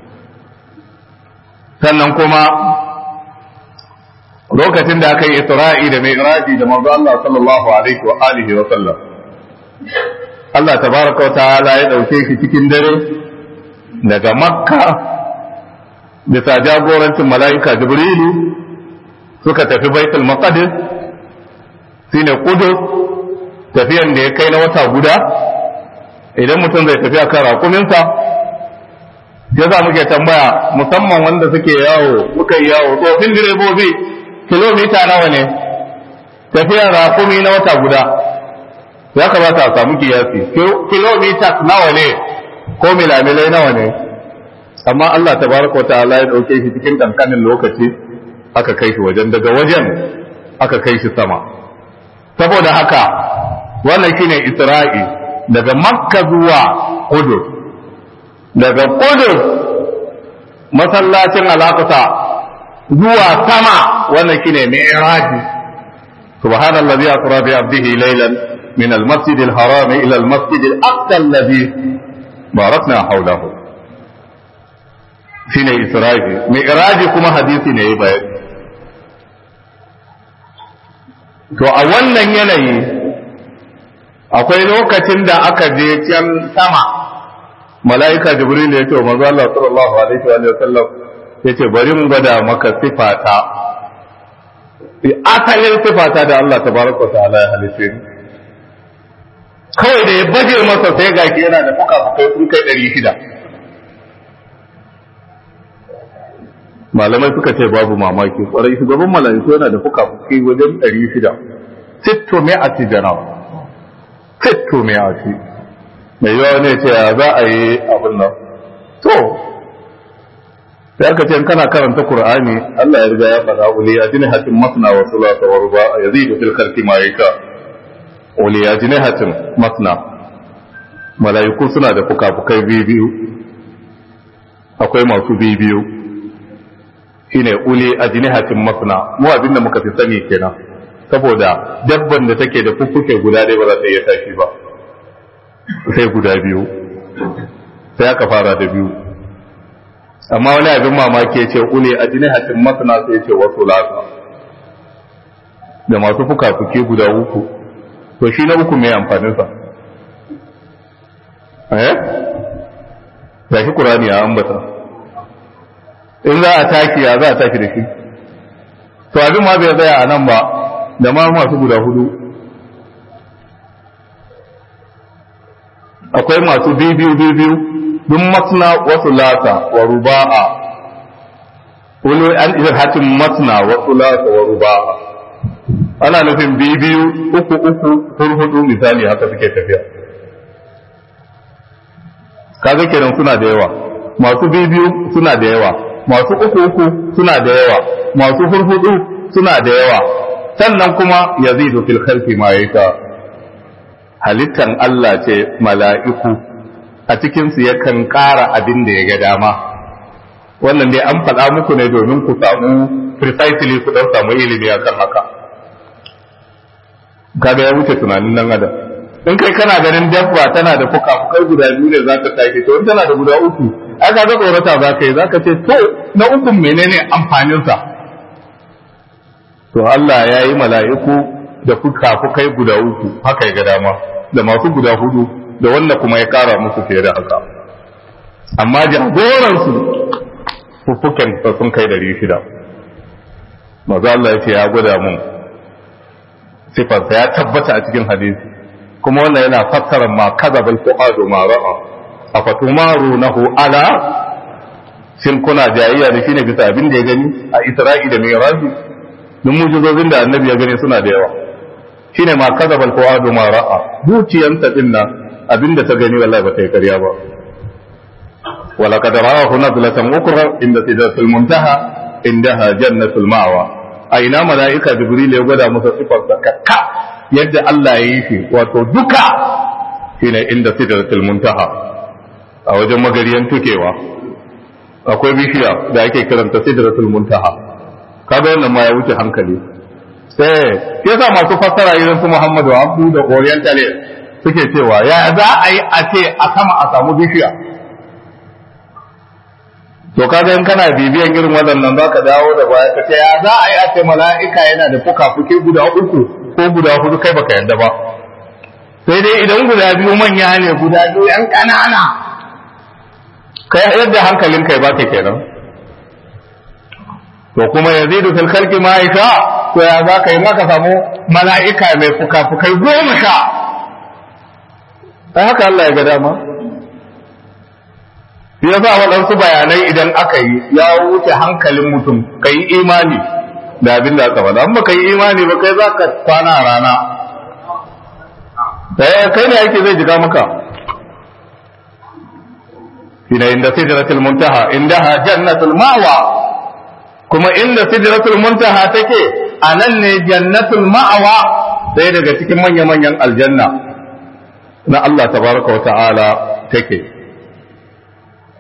A: sannan kuma lokacin da aka yi isra'i da mai iraji da manzo Allah sallallahu alaihi wa alihi wa sallam Allah tabaraka wa ta'ala ya dauke shi cikin dare daga makka bisa jagorancin mala'ika jibrilu suka tafi baitul maqdis shine Qudus tafiyan da ya kai na wata guda idan mutum zai tafi akan raƙuminsa ya za muke tambaya musamman wanda suke muka yi yawo tsofin direbobi kilomita nawa ne tafiyan raƙumi na wata guda ya kamata a samu kiyasi kilomita nawa ne ko milamilai nawa ne amma Allah tabaraka wa ta'ala ya dauke shi cikin kankanin lokaci aka kai shi wajen daga wajen aka kai shi sama saboda haka wannan shine Isra'i daga Makka zuwa Qudus daga Qudus masallacin Al-Aqsa zuwa sama wannan shine mi'raji subhanallazi asra bi abdihi laylan min al-masjid al-haram ila al-masjid al-aqsa alladhi barakna hawlahu shine isra'i mi'raji kuma hadisi ne ya bayani to a wannan yanayi akwai lokacin da aka je can sama mala'ika jibril ya ce wa manzo Allah sallallahu alaihi wa sallam yace bari mu gwada maka sifata asalin sifata da Allah tabaraka ta'ala ya halice kawai da ya baje masa sai ga yana da fuka-fukai sun kai 600 malamai suka ce babu mamaki kwarai shugaban mala'iku yana da fuka-fukai wajen 600 sitto mai a tijanau sitto mai a ci mai yawa ne ce ya za a yi abin nan to sai aka ce kana karanta Qur'ani Allah ya riga ya faɗa uliya jinihatin masna wa sulasa wa ruba yazidu fil khalqi ma yaka uliya jinihatin masna malaiku suna da fuka-fukai biyu akwai masu biyu shine uli ajnihatin masna mu abinda muka fi sani kenan saboda dabban da take da fuffuke guda ɗaya ba za ta iya tashi ba sai guda biyu sai aka fara da biyu amma wani abin mamaki ya ce ule a jinihatin masana sai ce wasu lasa da masu fuka-fuke guda uku to shi na uku mai amfaninsa da shi ƙurani ya ambata in za a taki ya za a taki da shi to abin ma bai tsaya a nan ba da ma masu guda hudu akwai masu biyu duk masna wasu lata wa ruba'a wani an hatin masna wasu lata wa ruba'a ana nufin biyu uku hudu misali haka suke tafiya kaga kenan suna da yawa masu biyu suna da yawa masu uku suna da yawa masu hudu suna da yawa sannan kuma yazidu fil khalqi ma yaka halittan Allah ce mala'iku a cikinsu yakan ƙara abin da ya ga dama wannan dai an faɗa muku ne domin ku samu precisely ku ɗan samu ilimi a kan haka kaga ya wuce tunanin nan adam in kai kana ganin dabba tana da fuka-fukai guda biyu ne za ta tashi to in tana da guda uku ai ka ga tsorata za ka yi za ka ce to na ukun menene amfaninsa to Allah ya yi mala'iku da fuka-fukai guda uku haka ya ga dama da masu guda hudu da wanda kuma ya kara musu fiye da haka amma jagoransu fuffuken sun kai 600 maza Allah ya ce ya gwada mun sifarsa ya tabbata a cikin hadisi kuma wannan yana fassara ma kazabal fuadu ma ra'a afatumarunahu ala shin kuna jayayya da shine bisa abin da ya gani a Isra'i da Mi'raj duk mujizozin da annabi ya gani suna da yawa shine ma kazabal fuadu ma ra'a zuciyansa dinnan abinda ta gani wallahi ba ta yi ƙarya ba wala qad ra'ahu nazlatan ukra inda sidratul muntaha indaha jannatul ma'wa aina malaika jibril ya gwada masa sifar ka yadda Allah ya yi shi wato duka shine inda sidratul muntaha a wajen magariyan tukewa akwai bishiya da ake kiranta sidratul muntaha kaga wannan ma ya wuce hankali sai yasa masu fassara irin su Muhammadu Abdu da Orientalist suke cewa ya za a yi a ce a sama a samu bishiya to kaga in kana bibiyan irin waɗannan za ka dawo da baya ka ce ya za a yi a ce mala'ika yana da fuka-fuki guda uku ko guda hudu kai baka yarda ba sai dai idan guda biyu manya ne guda biyu yan ƙanana kai yadda hankalin kai baka kenan to kuma yazidu fil khalqi ma yasha to ya za ka yi maka samu mala'ika mai fuka-fukai 10 sai haka Allah ya ga dama ya sa waɗansu bayanai idan aka yi ya wuce hankalin mutum ka yi imani da abin da aka faɗa amma ka yi imani ba kai za ka kwana a rana kai ne ake zai jiga maka ina inda sidratul muntaha indaha jannatul ma'wa kuma inda sidratul muntaha take anan ne jannatul ma'wa sai daga cikin manya-manyan aljanna na Allah tabaraka wa ta'ala take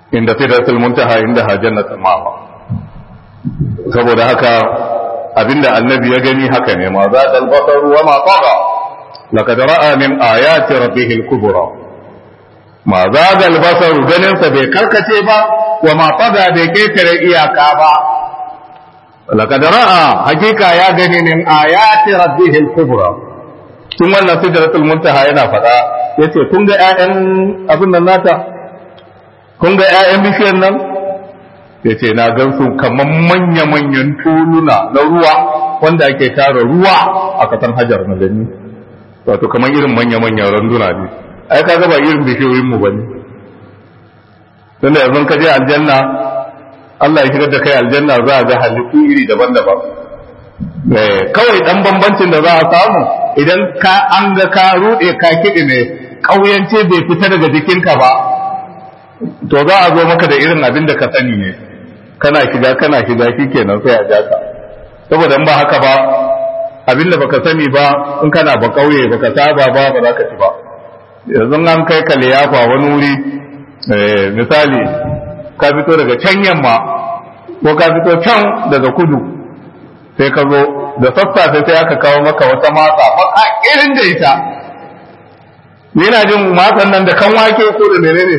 A: inda sidratul muntaha inda jannatul ma'wa. Saboda haka abinda annabi ya gani haka ne, ma za dal basaru wa ma taga laqad ra'a min ayati rabbihil kubra. Ma za dal basaru ganin sa bai karkace ba, wa ma taga bai ketare iyaka ba. laqad ra'a hakika ya gani min ayati rabbihil kubra. tun wannan sidratul muntaha yana fada yace kun ga ƴaƴan abin nan nata, kun ga ƴaƴan bishiyar nan, yace na gan su kaman manya-manyan tuluna na ruwa wanda ake tara ruwa a kasan Hajar Madani, wato kaman irin manya-manyan randuna ne. Ai kaga ba irin bishiyoyin mu bane, tunda yanzu ka je aljanna, Allah ya shigar da kai aljanna za a ga halittu iri daban-daban. Kawai dan bambancin da za a samu idan ka an ga ka rude ka kiɗi ne, ƙauyance bai fita daga jikinka ba, to za a zo maka da irin abin da ka sani ne, kana shiga shi kenan sai a ja ka. Saboda in ba haka ba, abin da baka sani ba, in kana ba ƙauye baka saba ba za ka ci ba. Yanzu an kai ka liyafa wani wuri, misali ka fito daga can yamma ko ka fito can daga kudu, sai ka zo da sassafe sai aka kawo maka wata masa baka irin da ita. Ni na jin masan nan da kan wake ko da menene,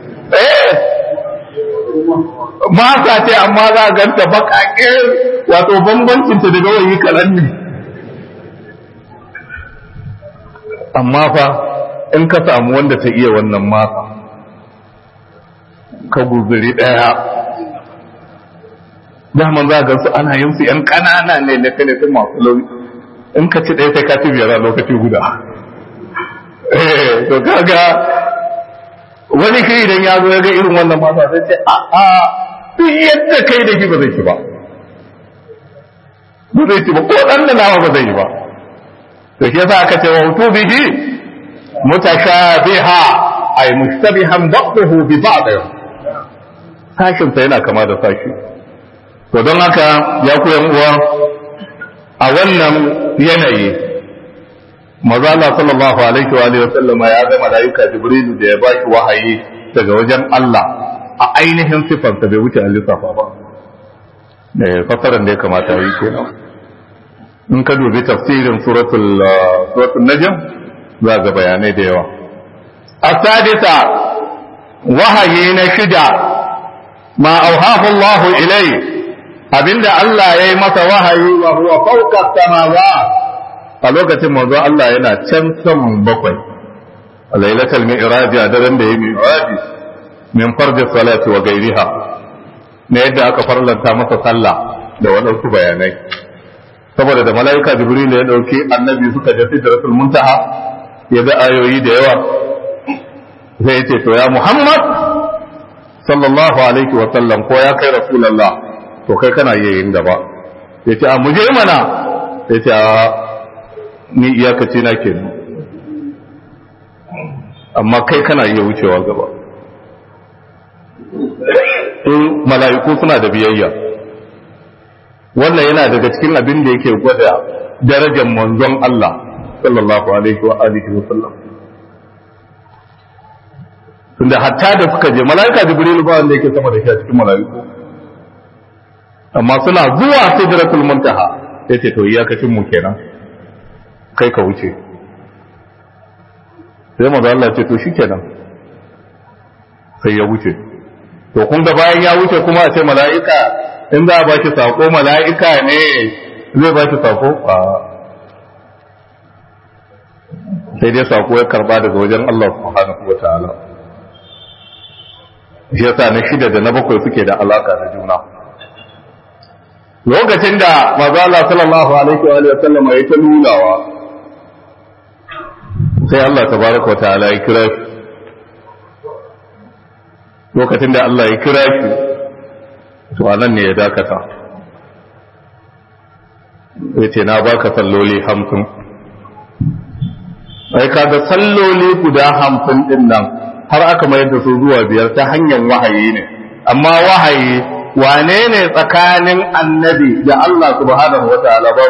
A: masa ce amma za a ganta baka irin, wato bambancin ta daga wani kalan ne. Amma fa in ka samu wanda ta iya wannan masa, ka guzuri ɗaya, daman za a gansu ana yin su ‘yan ƙanana ne na kane sun masu lauyi, in ka ci ɗaya sai ka ci biyar a lokaci guda. To kaga wani kai idan ya zo ya ga irin wannan masa sai ce duk yadda kai da shi ba zai ci ba, ko ɗan da nama ba zai yi ba. To shi yasa aka ce wa hutu bihi mutashabiha ay mushtabihan ba'dahu bi ba'd, sashin sa yana kama da sashi. To don haka ya ku yan uwa, a wannan yanayi maza Allah sallallahu alaihi wa alihi wasallama ya ga malaika Jibrilu da ya baki wahayi daga wajen Allah a ainihin sifarsa bai wuce al-lissafa ba. Fasaran da ya kamata yi kenan. In ka dubi tafsirin suratul Najm za ga bayanai da yawa. As-sadisa wahayi na shida ma auhahu Allah ilai, abinda Allah ya yi masa wahayi wa huwa fawqa samawat, a lokacin manzo Allah yana can saman bakwai, a lailatul mi'raj, a daren da ya mi'raj min farji salati wa gairiha, na yadda aka farlanta masa sallah da waɗansu bayanai. Saboda da mala'ika Jibril ya ɗauki annabi suka je sidratul muntaha, ya ga ayoyi da yawa, sai ya ce to ya Muhammad sallallahu alaihi wa sallam, ko ya kai Rasulullah, to kai kana iya yin gaba. Ya ce a muje mana, ya ce ni iyakaci na ke, amma kai kana iya wucewa gaba. In mala'iku suna da biyayya, wannan yana daga cikin abin da yake gwada darajar manzon Allah sallallahu alaihi wa alihi wa sallam. Tunda hatta da suka je mala'ika Jibril ba wanda yake sama da shi a cikin mala'iku, amma suna zuwa sidratul muntaha sai ce to iyakacin mu kenan, kai ka wuce. Sai manzo Allah ce to shikenan, sai ya wuce. To kun ga bayan ya wuce kuma a ce mala'ika in za a ba shi sako, mala'ika ne zai ba shi sako? Sai dai sako ya karba daga wajen Allah subhanahu wa ta'ala. Shi yasa na shida da na bakwai suke da alaka da juna. Lokacin da manzo Allah sallallahu alaihi wa sallam ya ta nunawa, sai Allah tabaraka wa ta'ala ya kira shi. Lokacin da Allah ya kira shi, to anan ne ya dakata. Ya ce na baka salloli 50. Ai kaga salloli guda 50 din nan har aka mayar da su zuwa 5 ta hanyar wahayi ne. Amma wahayi wane ne tsakanin annabi da Allah subhanahu wataala ba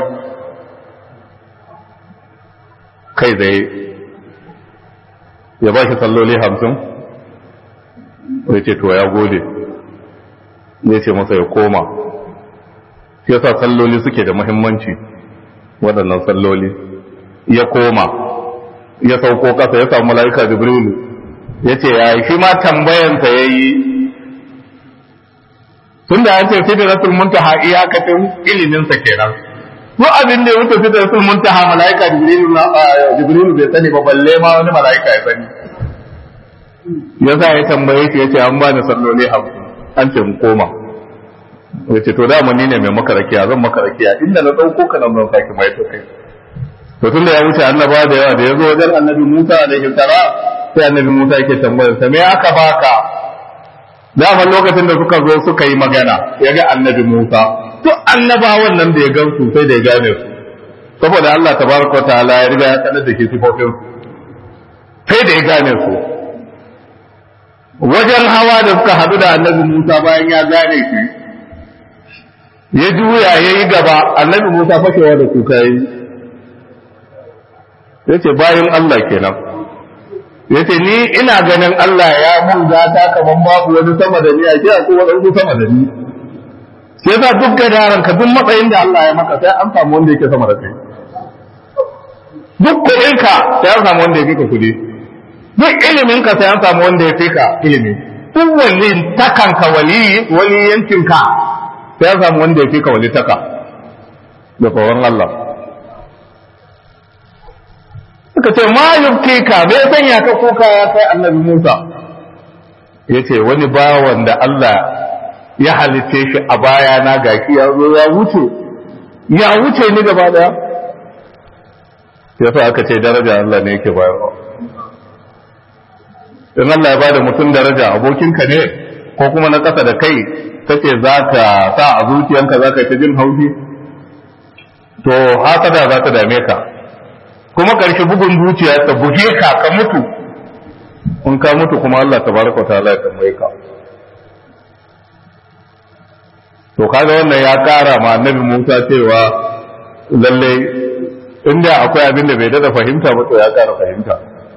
A: kai zai ya ba shi salloli 50? ya ce to ya gode, ya ce masa ya koma. Shi yasa salloli suke da muhimmanci, waɗannan salloli. Ya koma, ya sauko ƙasa, ya samu mala'ika Jibrilu, ya ce ya yi, shi ma tambayansa ya yi, tun da ya ce sidratul muntaha iyakacin iliminsa kenan. Duk abin da ya wuce sidratul muntaha mala'ika Jibrilu bai sani ba, balle ma wani mala'ika ya sani. Ya sa ya tambaye shi, ya ce an bani salloli 50, an ce mu koma. Ya ce to dama ni ne mai makarakiya, zan makarakiya, inda na ɗauko ka nan zan sake mai to kai. To tun da ya wuce annaba da yawa, da ya zo wajen annabi Musa alaihi salam, sai annabi Musa yake tambayar sa me aka baka. Dama lokacin da suka zo suka yi magana, ya ga annabi Musa, to annabawan nan da ya gan su sai da ya gane su, saboda Allah tabaraka ta'ala ya riga ya sanar da shi sifofin su, sai da ya gane su. Wajen hawa da suka hadu da annabi Musa bayan ya gane shi, ya juya ya yi gaba, annabi Musa fashewa da kuka yi, ya ce bayan Allah kenan. Ya ce ni ina ganin Allah ya mun gata kaman babu wani sama da ni, a ce akwai waɗansu sama da ni. Sai yasa duk gadaran ka duk matsayin da Allah ya maka sai an samu wanda yake sama da kai. Duk kuɗinka sai an samu wanda ya fi ka kuɗi. Duk iliminka sai an samu wanda ya fi ka ilimi. Duk wani takanka wali yankinka sai an samu wanda ya fi ka wali taka da tsoron Allah. Suka ce ma yubke ka bai sanya ka kuka ya kai annabi Musa. Ya ce wani bawan da Allah ya halitte shi a baya na gashi ya zo ya wuce ni gaba daya. Ya sa aka ce daraja Allah ne yake bayarwa. In Allah ya bada mutum daraja, abokinka ne ko kuma na ƙasa da kai kace za ka sa a zuciyanka za ka ta jin haushi, to hasada za ta dame ka, kuma ƙarshe bugun zuciya ta buge ka mutu. In ka mutu kuma Allah tabaraka ta'ala ya tambaye ka. To kaga wannan ya ƙara ma annabi Musa cewa lalle inda akwai abin da bai dada fahimta ba to ya ƙara fahimta.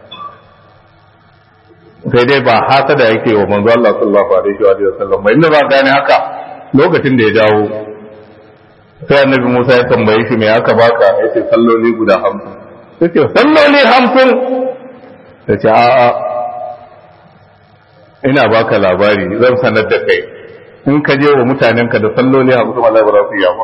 A: Sai dai ba hasada yake wa manzo Allah sallallahu alaihi wa sallam ba, inda ba gane haka lokacin da ya dawo sai annabi Musa ya tambaye shi me aka baka, yace salloli guda 50. Sai ce salloli 50. Sai ce a'a ina baka labari, zan sanar da kai in ka je wa mutanenka da salloli 50 Allah ba za su yi ba,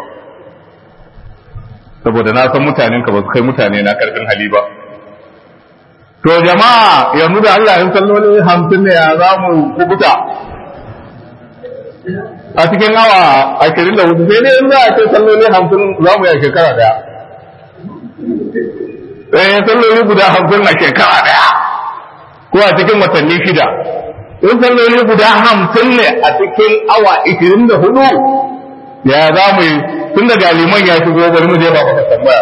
A: saboda na san mutanenka ba su kai mutane na karfin hali ba. To jama'a yanzu da Allah in salloli 50 ne ya za mu kubuta a cikin awa 24, sai dai in za a ce salloli 50 za mu yi a shekara daya. Salloli guda 50 a shekara daya ko a cikin watanni 6. In salloli guda 50 ne a cikin awa 24, ya za mu yi tun da galiman ya shigo bari mu je ba maka tambaya.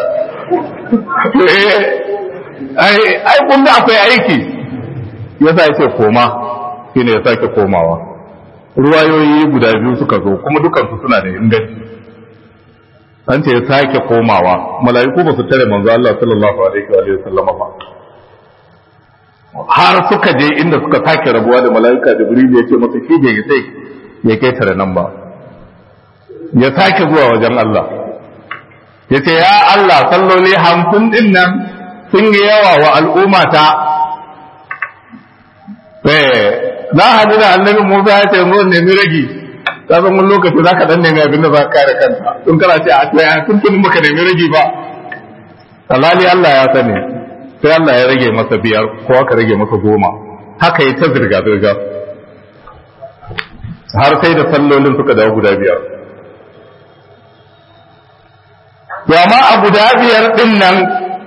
A: Ai kun da akwai aiki, ya sa ya ce koma, shi ne ya sake komawa. Ruwayoyi guda biyu suka zo kuma dukansu suna da inganci. An ce ya sake komawa, mala'iku ba su tare manzo Allah sallallahu alaihi wa sallama ba. Har suka je inda suka sake rabuwa da mala'ika Jibril ya ce masa shi bai sai ya ketare nan ba. Ya sake zuwa wajen Allah. Ya ce ya Allah salloli 50 din nan sun yi yawa wa al'ummata. Na hadu da annabi Musa ya ce zo nemi ragi. Ka san wani lokaci za ka dan nemi abin da za ka kare kanka. Tun kana ce a tsaya tun baka nemi ragi ba. Alhali Allah ya sani. Sai Allah ya rage masa 5 ko aka rage masa 10. Haka yi ta zirga-zirga. Har sai da sallolin suka dawo guda 5. To amma a guda 5 din nan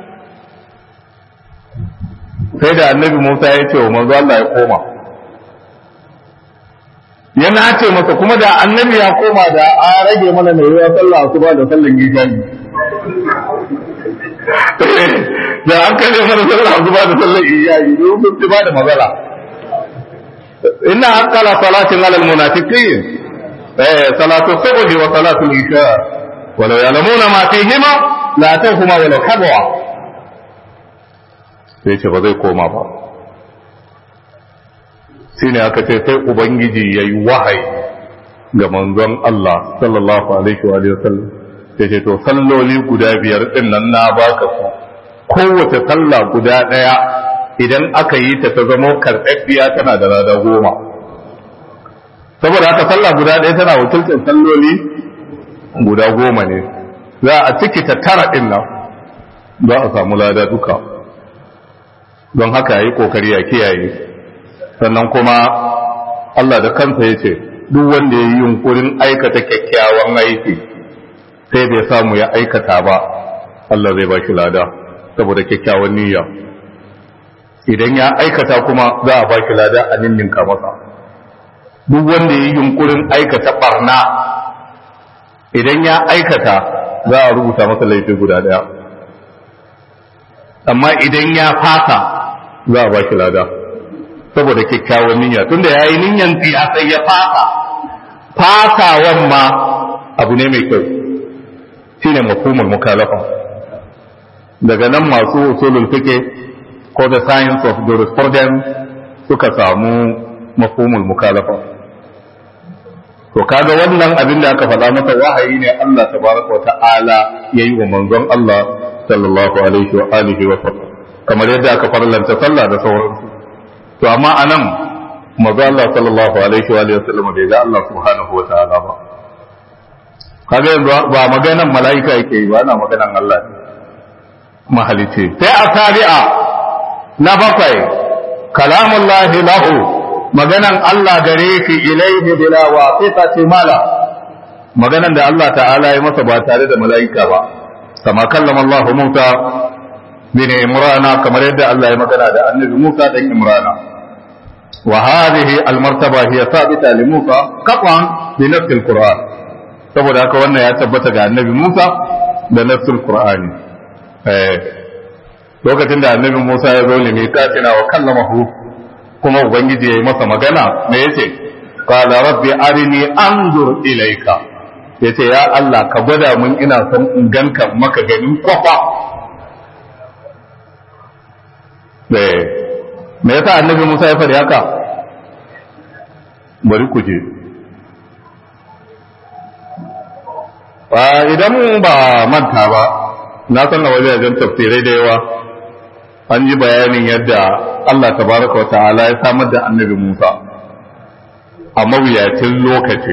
A: sai da annabi Musa ya ce wa manzo Allah ya koma. Yana ce masa kuma da annabi ya koma da a rage mana mai yawa sallah asuba da sallan gijani. Da an kalle mana sallah asuba da sallan gijani don sun ba da magana. Inna aqala salatin alal munafiqin salatu subhi wa salatu isha walau ya'lamuna ma fihima la tahuma walau habwa. Sai ce ba zai koma ba. shine aka ce sai ubangiji yayi wahayi ga manzon Allah sallallahu alaihi wa sallam yace to salloli guda biyar din nan na baka su kowace sallah guda daya idan aka yi ta zama karɓaɓɓiya tana da lada 10 saboda haka sallah guda daya tana wakiltar salloli guda 10 ne za a ciki ta tara din nan za a samu lada duka don haka yi kokari ya kiyaye sannan kuma Allah da kansa ya ce duk wanda ya yi yunkurin aikata kyakkyawan aiki sai bai samu ya aikata ba Allah zai ba shi lada saboda kyakkyawan niyya idan ya aikata kuma za a ba shi lada a ninninka masa duk wanda ya yi yunkurin aikata barna idan ya aikata za a rubuta masa laifi guda daya amma idan ya fasa za a ba shi lada saboda kyakkyawan niyya tunda ya yi niyyan sai ya fasawan ma abu ne mai kyau shine mafhumul mukalafa daga nan masu usulul fiqh ko the science of jurisprudence suka samu mafhumul mukalafa to kaga wannan abin da aka faɗa masa wahayi ne Allah tabaraka wa ta'ala yayi wa manzon Allah sallallahu alaihi wa alihi wa sallam kamar yadda aka farlanta sallah da sauransu to amma anan manzo Allah sallallahu alaihi wa alihi wa sallam bai ga Allah subhanahu wa ta'ala ba kaga yanzu ba maganan mala'ika yake yi ba ana maganan Allah ne mahalice sai a tabi'a na bakwai kalamullahi lahu maganan Allah gare shi ilaihi bila wasitati mala maganan da Allah ta'ala ya masa ba tare da mala'ika ba kama kallama Allah Musa bin Imrana kamar yadda Allah ya magana da annabi Musa dan Imrana wa hadhihi al-martaba hiya thabita li Musa qat'an bi nafs al-Qur'an saboda haka wannan ya tabbata ga annabi Musa da nafsul Qur'ani lokacin da annabi Musa ya zo limitatina wa kallamahu kuma ubangiji yayi masa magana me yace qala rabbi arini anzur ilayka yace ya Allah ka gwada mun ina son in ganka maka ganin kwafa me yasa annabi Musa ya faɗi haka bari ku je idan ba manta ba na san na wajen tafsirai da yawa an yi bayanin yadda Allah tabaraka wa ta'ala ya samar da annabi Musa a mawuyacin lokaci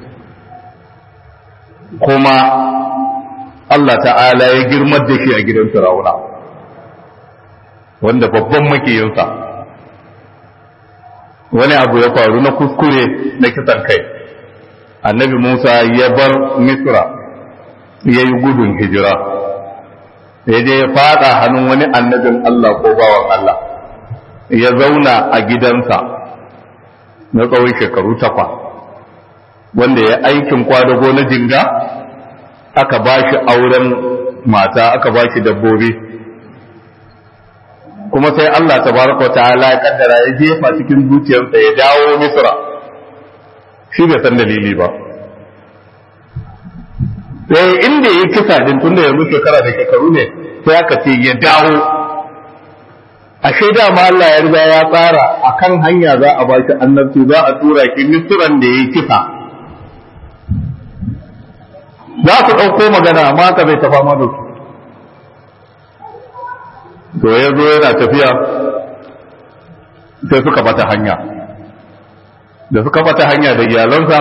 A: kuma Allah ta'ala ya girmar da shi a gidan Fir'auna wanda babban makiyinsa wani abu ya faru na kuskure na kisan kai annabi Musa ya bar Misra ya yi gudun hijira ya je ya fada hannun wani annabin Allah ko bawan Allah ya zauna a gidansa na tsawon shekaru 8 wanda ya aikin kwadago na jinga aka ba shi auren mata aka ba shi dabbobi kuma sai Allah tabaraka wa ta'ala ya kaddara ya jefa cikin zuciyarsa ya dawo Misra shi bai san dalili ba sai inda ya kisa din tunda yanzu shekara da shekaru ne sai aka ce ya dawo a shaida ma Allah ya riga ya tsara akan hanya za a bashi annabci za a tura ki Misran da ya kisa za ku ɗauko magana amma ka bai ta fama da su to ya zo yana tafiya sai suka bata hanya da suka bata hanya da iyalansa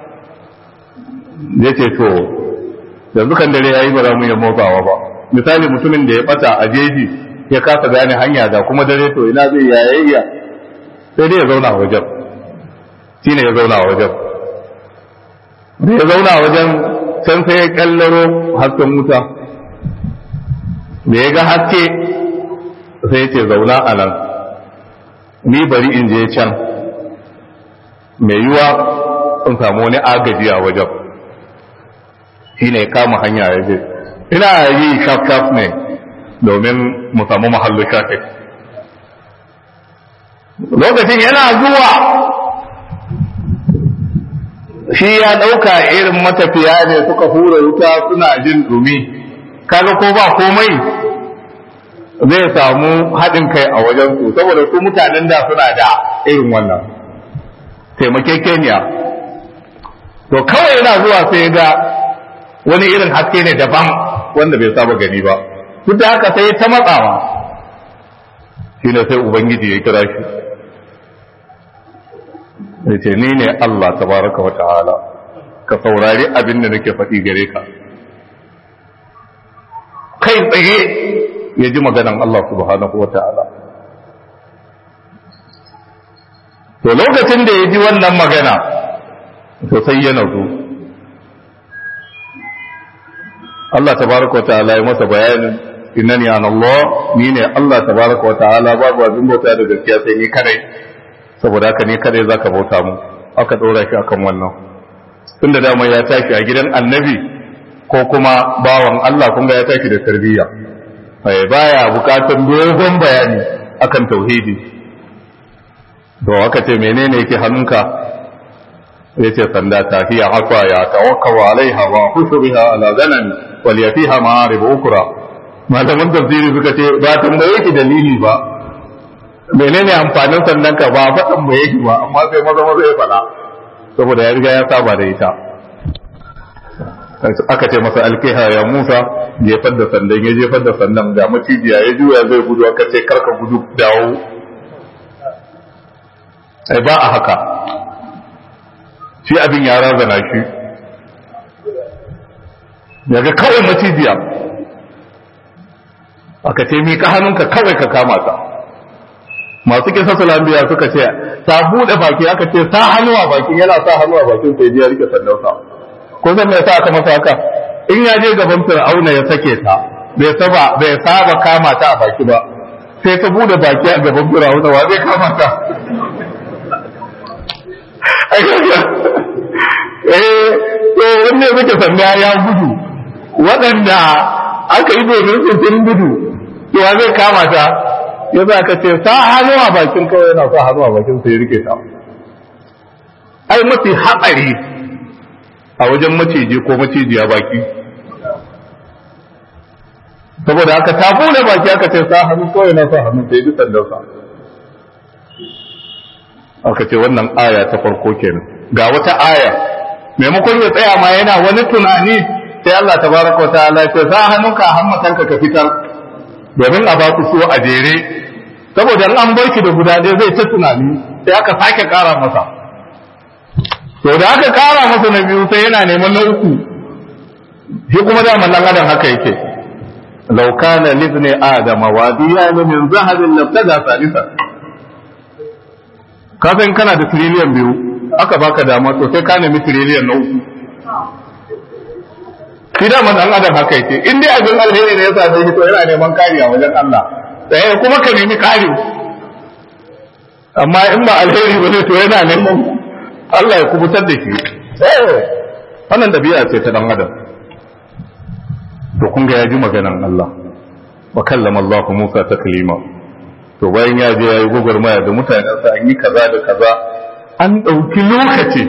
A: ya ce to yanzu kan dare yayi ba za mu yi motsawa ba misali mutumin da ya bata a jeji ya kasa gane hanya da kuma dare to ina zai yayayya sai dai ya zauna a wajen shine ya zauna a wajen da ya zauna a wajen can sai ya kallaro hasken wuta da ya ga haske sai ya ce zauna a nan ni bari in je can mai yiwa in samu wani agaji a wajen shi ne kama hanya ya je ina yi shaf ne domin mu samu mahallu shafi lokacin yana zuwa shi ya ɗauka irin matafiya ne suka hura wuta suna jin dumi kaga ko ba komai zai samu haɗin kai a wajen su saboda su mutanen da suna da irin wannan taimakekeniya. To kawai yana zuwa sai ga wani irin haske ne daban wanda bai saba gani ba, duk da haka sai ta matsawa, shi ne sai Ubangiji ya kira shi ya ce ni ne Allah tabaraka wa ta'ala, ka saurari abin da nake faɗi gare ka. Kai tsaye ya ji maganan Allah subhanahu wa ta'ala. To lokacin da ya ji wannan magana to sai ya nazo, Allah tabaraka wa ta'ala ya masa bayanin innani ana Allah, ni ne Allah tabaraka wa ta'ala, babu abin bauta da gaskiya sai ni kadai, saboda haka ni kadai zaka bauta mu. Aka dora shi akan wannan, tunda dama ya tashi a gidan annabi ko kuma bawan Allah, kun ga ya tashi da tarbiyya, baya bukatun dogon bayani akan tauhidi. To aka ce menene yake hannunka, yace sanda ta hiya akwa ya tawakkau alaiha wa khushu biha ala ganami wal yafiha ma'arib ukra. Malaman tafsiri suka ce ba tambaye ki dalili ba, menene amfanin sandan ka ba fa tambaye ki ba, amma sai maza ya faɗa saboda ya riga ya saba da ita. Aka ce masa alkiha ya Musa, jefar da sandan, ya jefar da sandan, ga macijiya ya juya zai gudu, aka ce karka gudu dawo. Sai ba a haka, shi abin ya razana shi, daga kawai macijiya aka ce mika hannunka kawai ka kama ta. Masu kisa salambiya suka ce ta buɗe baki, aka ce sa hannu a bakin, yana sa hannu a bakin sai ya rike sandansa. Ko zan mai sa aka masa haka, in ya je gaban Fir'auna ya sake ta, bai saba kama ta a baki ba, sai ta buɗe baki a gaban Fir'auna, wa zai kama ta? To wanne muke sanda ya gudu, waɗanda aka yi domin su sun gudu, wa zai kama ta? Ya za ka ce sa hannu a bakin, kawai yana sa hannu a bakin sai ya rike ta. Ai mafi hatsari a wajen maciji ko macijiya baki, saboda aka tafo da baki aka ce sa hannu, kawai yana sa hannu sai ji sandarsa. Aka ce wannan aya ta farko kenan. Ga wata aya, maimakon ya tsaya ma yana wani tunani, sai Allah tabaraka wa ta'ala ya ce sa hannunka a hammatanka ka fitar, domin a ba ku so a jere, saboda an bar ki da guda ɗaya zai ta tunani, sai aka sake ƙara masa. To da aka ƙara masa na biyu sai yana neman na uku, shi kuma da mallan adam haka yake. Law kana libni adama wadiyan min zahabin labtada salisa. Ka san kana da tiriliyan biyu, aka baka dama to sai ka nemi tiriliyan na uku. Shi da mallan adam haka yake, in dai abin alheri ne ya sa sai to yana neman kariya wajen Allah. Sai kuma ka nemi kari. Amma in ba alheri ba ne to yana neman Allah ya kubutar da shi. Wannan dabi'a ce ta dan adam. To kun ga ya ji maganan Allah. Wa kallama Allah Musa taklima. To bayan ya je yayi gogormaya da mutanen sa, an yi kaza da kaza, an dauki lokaci.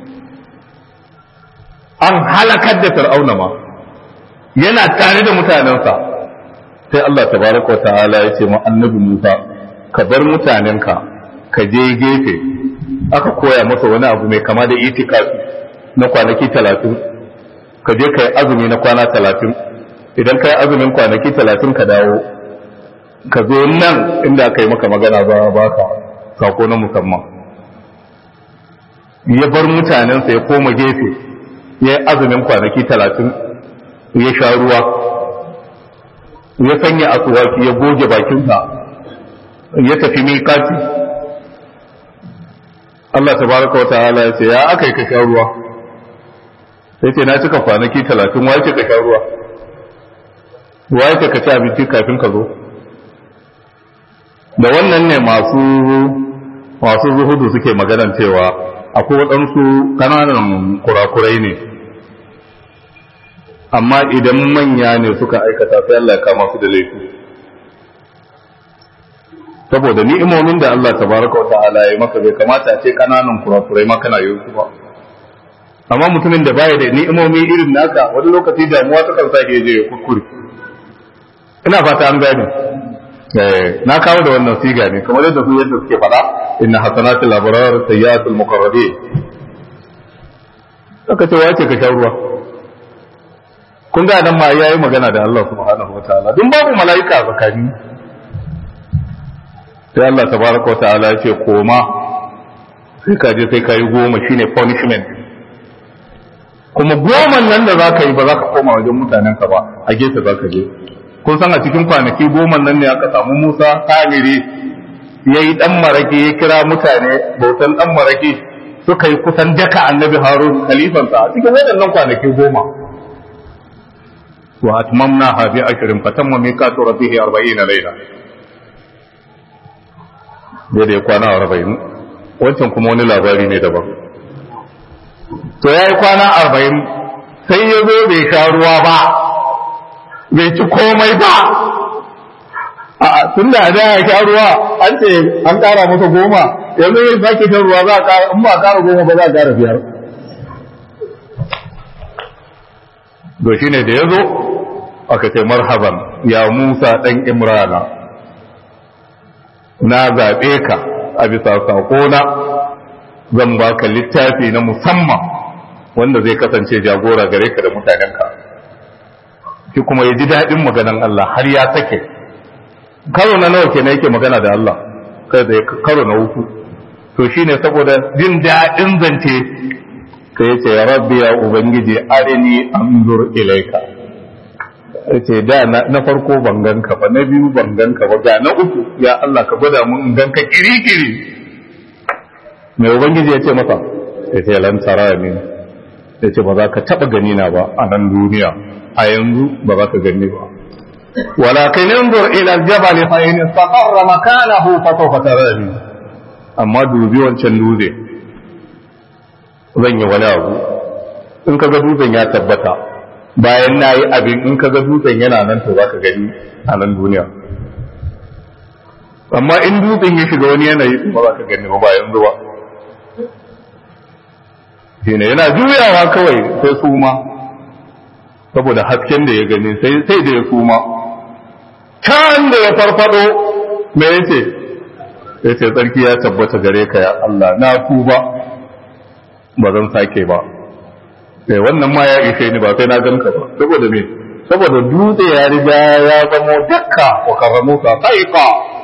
A: An halakar da Fir'auna ma. Yana tare da mutanen sa. Sai Allah tabaraka wa ta'ala ya ce ma annabi Musa, ka bar mutanenka, ka je gefe. Aka koya masa wani abu mai kama da itikafi na kwanaki 30, ka je ka yi azumi na kwana 30, idan ka yi azumin kwanaki 30 ka dawo, ka zo nan inda aka yi maka magana ba ka sako na musamman. Ya bar mutanensa ya koma gefe, ya yi azumin kwanaki 30, ya sha ruwa, ya sanya asuwaki, ya goge bakinsa, ya tafi miƙati. Allah tabaraka wata'ala ya ce ya aka yi ka sha ruwa, sai ce na cika kwanaki 30, wa yake ka sha ruwa, wa yake ka ci abinci kafin ka zo. Da wannan ne masu zuhudu suke maganan cewa akwai waɗansu ƙananan kurakurai ne, amma idan manya ne suka aikata sai Allah ya kama su da laifi. Saboda ni'imomin da Allah tabaraka wata'ala ya maka bai kamata a ce kananan kurakurai ma kana yi su ba. Amma mutumin da baya da ni'imomi irin naka, wani lokaci damuwa ta kan sake je ya kuskure. Ina fata an gane. na kawo da wannan siga ne kamar yadda su yadda suke faɗa inna hasanatul abrar sayyatul muqarrabin aka ce wace ka sha ruwa kun ga nan ma yayi magana da Allah subhanahu wataala dun babu mala'ika zakani sai Allah tabaraka wataala ya ce koma sai ka je sai ka yi 10 shine punishment kuma 10 nan da zaka yi ba za ka koma wajen mutanen ka ba a gefe za ka je kun san a cikin kwanaki 10 nan ne aka samu Musa Samiri yayi dan maraki ya kira mutane bautan dan maraki suka yi kusan daka annabi Harun khalifansa a cikin waɗannan kwanaki 10 wa atmamnaha bi ashrin fatamma miqatu rabbih 40 layla da kwana 40 wancan kuma wani labari ne daban to yayi kwana 40 sai ya zo bai sha ruwa ba bai ci komai ba a tun da ya sha ruwa an ce an kara masa 10 yanzu yin sake shan ruwa za a kara in ba a kara 10 ba za a kara 5 to shine da ya zo aka ce marhaban ya Musa dan Imrana na zaɓe ka a bisa saƙona zan baka littafi na musamman wanda zai kasance jagora gare ka da mutanenka shi kuma ya ji daɗin maganan Allah har ya sake karo na nawa kenan yake magana da Allah kai da karo na uku to shine saboda jin daɗin zance ka yace ya rabbi ya ubangiji arini anzur ilaika yace da na farko ban ganka ba na biyu ban ganka ba ga na uku ya Allah ka gwada mun ganka kiri-kiri mai ubangiji ya ce masa yace lan tarani yace ba za ka taba gani na ba a nan duniya a yanzu ba za ka gani ba walakin انظر الى الجبل فإن استقر مكانه فسوف تراني amma dubi wancan dutse zan yi wani abu in ka ga dutsen ya tabbata bayan na yi abin in ka ga dutsen yana nan to za ka gani a nan duniya amma in dutsen ya shiga wani yanayi ba za ka gani ba bayan zuwa shine yana juyawa kawai sai suma saboda hasken da ya gani sai da ya suma can da ya farfado me yace yace tsarki ya tabbata gare ka ya Allah na tuba ba zan sake ba wannan ma ya ishe ni ba sai na ganka ba saboda me saboda dutse ya riga ya zama dakka wa karamuka saiqa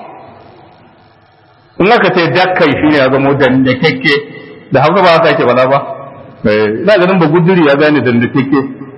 A: in aka ce dakka shi ne ya zama dandakekke da hausa ba haka yake bala ba ina ganin ba guduri ya gane dandakekke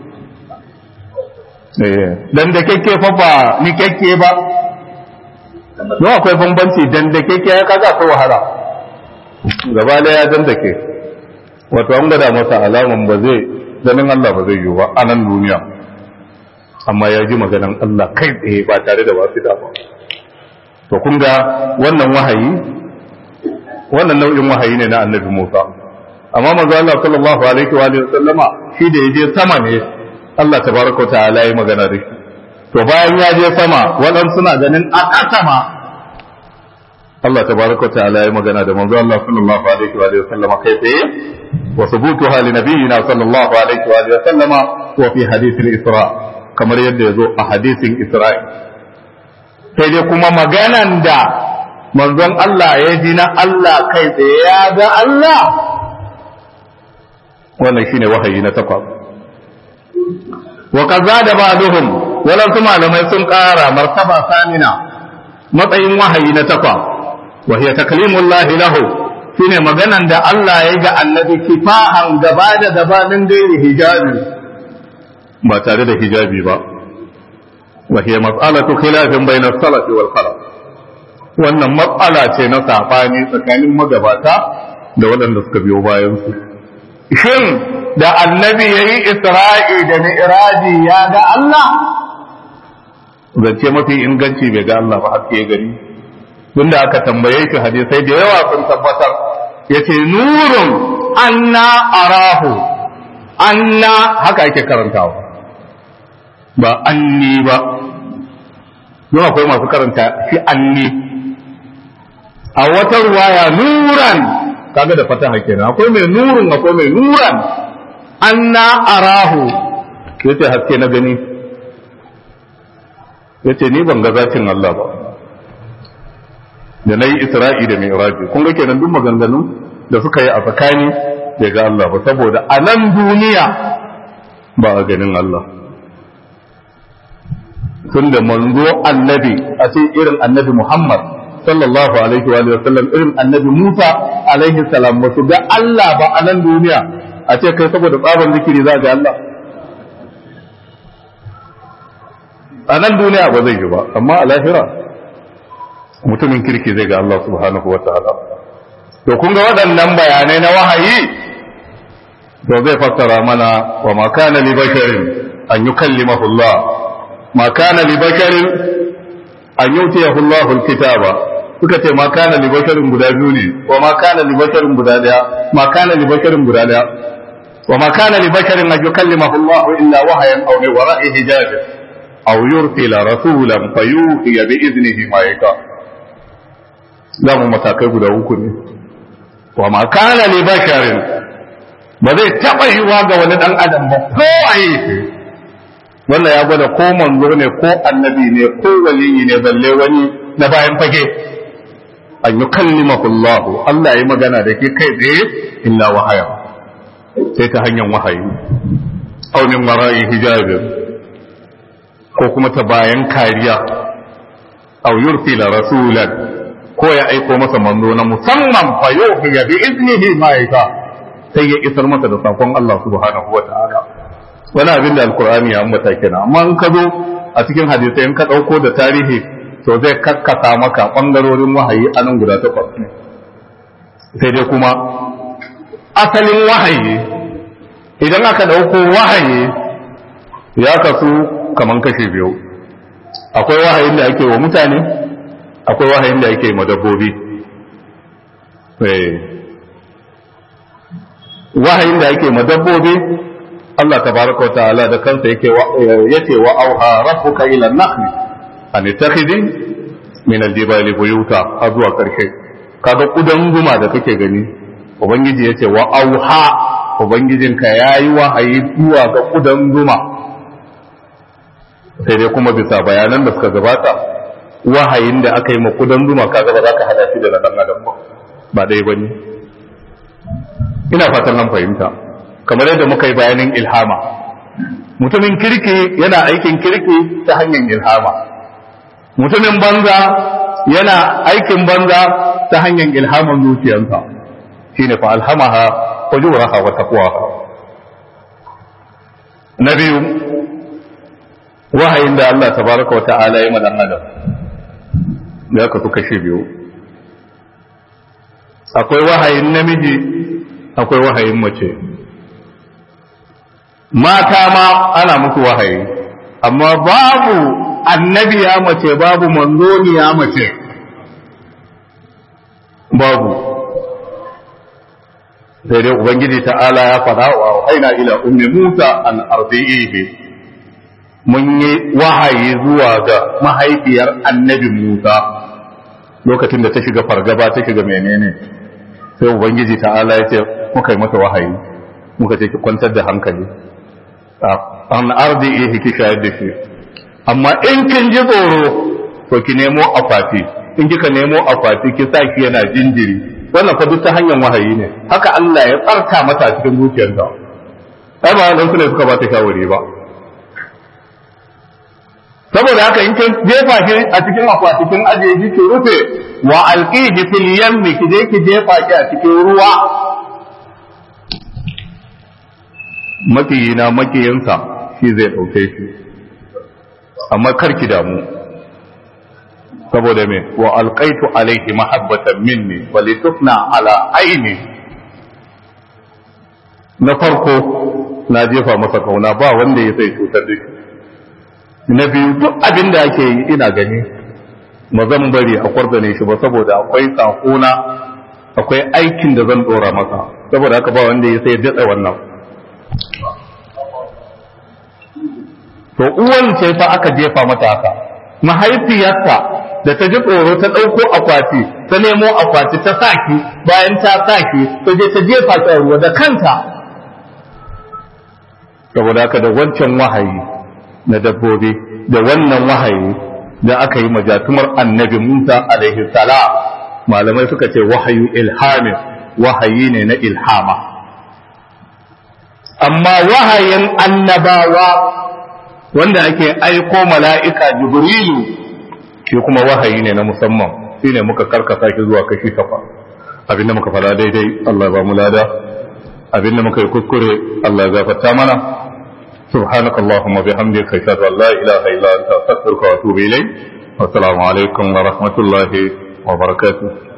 A: dandakekke fa ba ni kekke ba don akwai bambanci dandakekke ya kaga akwai wahala gaba da ya dandake wato an gada masa alaman ba zai ganin Allah ba zai yi ba a nan duniya amma ya ji maganan Allah kai tsaye ba tare da wasu da ba to kun ga wannan wahayi wannan nau'in wahayi ne na annabi Musa amma manzo Allah sallallahu alaihi wa sallama shi da yaje sama ne Allah tabaraka wa ta'ala ya magana da shi to bayan ya je sama wadan suna ganin a ƙasa ma Allah tabaraka wa ta'ala ya magana da manzo Allah sallallahu alaihi wa sallama kai tsaye wa subutuha li nabiyina sallallahu alaihi wa sallama wa fi hadith al-isra kamar yadda yazo a hadisin Isra'i sai dai kuma maganan da manzon Allah ya ji na Allah kai tsaye ya ga Allah wannan shine wahayi na takwas wa kaza da ba'duhum wala kuma malamai sun ƙara martaba samina matsayin wahayi na takwas wa hiya taklimullahi lahu shine maganan da Allah ya ga annabi kifahan gaba da gabanin dai hijabi ba tare da hijabi ba wa hiya mas'alatu khilafin bayna as-salaf wal khalaf wannan matsala ce na sabani tsakanin magabata da waɗanda suka biyo bayan su shin da annabi yayi isra'i da mi'raji ya ga Allah zance mafi inganci bai ga Allah ba har sai gari tunda aka tambaye shi hadisai da yawa sun tabbatar yace nurun anna arahu anna haka yake karantawa ba anni ba don akwai masu karanta shi anni a wata ruwaya nuran kaga da fataha kenan akwai mai nurun akwai mai nuran anna arahu yace haske na gani yace ni ban ga zatin Allah ba da nayi Isra'i da Mi'raji kun ga kenan duk maganganun da suka yi a tsakani daga Allah ba saboda a nan duniya ba a ganin Allah tunda manzo annabi a ce irin annabi Muhammad sallallahu alaihi wa sallam irin annabi Musa alaihi salam ba su ga Allah ba a nan duniya a ce kai saboda tsaban zikiri za ga Allah a nan duniya ba zai yi ba amma a lahira mutumin kirki zai ga Allah subhanahu wa ta'ala to kun ga waɗannan bayanai na wahayi to zai fassara mana wa ma kana li basharin an yukallimahu Allah ma kana li basharin an yutiyahu Allah alkitaba suka ce ma kana li basharin guda biyu ne wa ma kana li basharin guda daya ma kana li basharin guda daya wa ma kana li basharin an yukallimahu Allah illa wahyan aw min wara'i hijab aw yursila rasulan fayuhiya bi idnihi ma yaka zamu matakai guda uku ne wa ma kana li basharin ba zai taba yiwa ga wani dan adam ba ko ayi wannan ya gwada ko manzo ne ko annabi ne ko waliyi ne balle wani na bayan fage an yukallimahu Allah Allah ya magana da ke kai tsaye illa wahaya sai ta hanyar wahayi aw min wara'i hijab ko kuma ta bayan kariya aw yursila rasulan ko ya aiko masa manzo na musamman fa yuhiya bi iznihi ma yaka sai ya isar masa da sakon Allah subhanahu wa ta'ala wani abin da alkur'ani ya ambata kenan amma in ka zo a cikin hadisai in ka dauko da tarihi to zai kakkasa maka bangarorin wahayi a nan guda 8 sai dai kuma asalin wahayi idan aka dauko wahayi ya kasu kaman kashi biyu akwai wahayin da ake wa mutane akwai wahayin da ake ma dabbobi wahayin da ake ma dabbobi Allah tabaraka wa ta'ala da kansa yake wa auha rabbuka ila an-nahl an takhidhi min al-jibali buyuta har zuwa karshe kaga kudan guma da kake gani ubangiji yace wa auha ubangijinka yayi wahayi zuwa ga kudan guma sai dai kuma bisa bayanan da suka gabata wahayin da aka yi ma kudan guma kaga ba za ka hada shi da dan adam ba dai bane ina fatan an fahimta kamar yadda muka yi bayanin ilhama mutumin kirki yana aikin kirki ta hanyar ilhama mutumin banza yana aikin banza ta hanyar ilhaman zuciyarsa shine fa alhamaha fujuraha wa taqwaha na biyu wahayin da Allah tabaraka wa ta'ala ya madan adam da aka suka shi biyu akwai wahayin namiji akwai wahayin mace mata ma ana musu wahayi amma babu annabi ya mace babu manzoni ya mace babu sai dai ubangiji ta'ala ya fada wa aina ila ummi Musa an ardihi mun yi wahayi zuwa ga mahaifiyar annabi Musa lokacin da ta shiga fargaba ta shiga menene sai ubangiji ta'ala ya ce muka yi mata wahayi muka ce ki kwantar da hankali an ardihi ki shayar da shi amma in kin ji tsoro to ki nemo akwati in kika nemo akwati ki sa ki yana jinjiri wannan fa duk ta hanyar wahayi ne haka Allah ya tsarta mata cikin zuciyarta ai ba wannan su ne suka ba ta shawari ba saboda haka in kin jefa shi a cikin akwati kin aje shi ki rufe wa alqihi fil yammi ki je ki jefa shi a cikin ruwa makiyina makiyinsa shi zai dauke shi amma karki damu saboda me wa alqaitu alayhi mahabbatan minni wa litusna ala aini na farko na jefa masa kauna ba wanda ya sai cutar da shi na biyu duk abin da ake yi ina gani ma zan bari a kwarzane shi ba saboda akwai sakona akwai aikin da zan dora masa saboda haka ba wanda ya sai datsa wannan to uwan ce fa aka jefa mata haka mahaifiyarta da ta ji tsoro ta ɗauko akwati ta nemo akwati ta saki bayan ta saki ta je ta jefa ta ruwa da kanta saboda haka da wancan wahayi na dabbobi da wannan wahayi da aka yi majatumar annabi Musa alaihi salam malamai suka ce wahayu ilhamin wahayi ne na ilhama amma wahayin annabawa wanda ake aiko mala'ika jibrilu shi kuma wahayi ne na musamman shine muka karkasa shi zuwa kashi 8 abinda muka fara daidai Allah ba mu lada abinda muka yi kuskure Allah ya gafarta mana سبحانك اللهم وبحمدك أشهد أن لا إله إلا أنت أستغفرك وأتوب إليك والسلام عليكم ورحمة الله وبركاته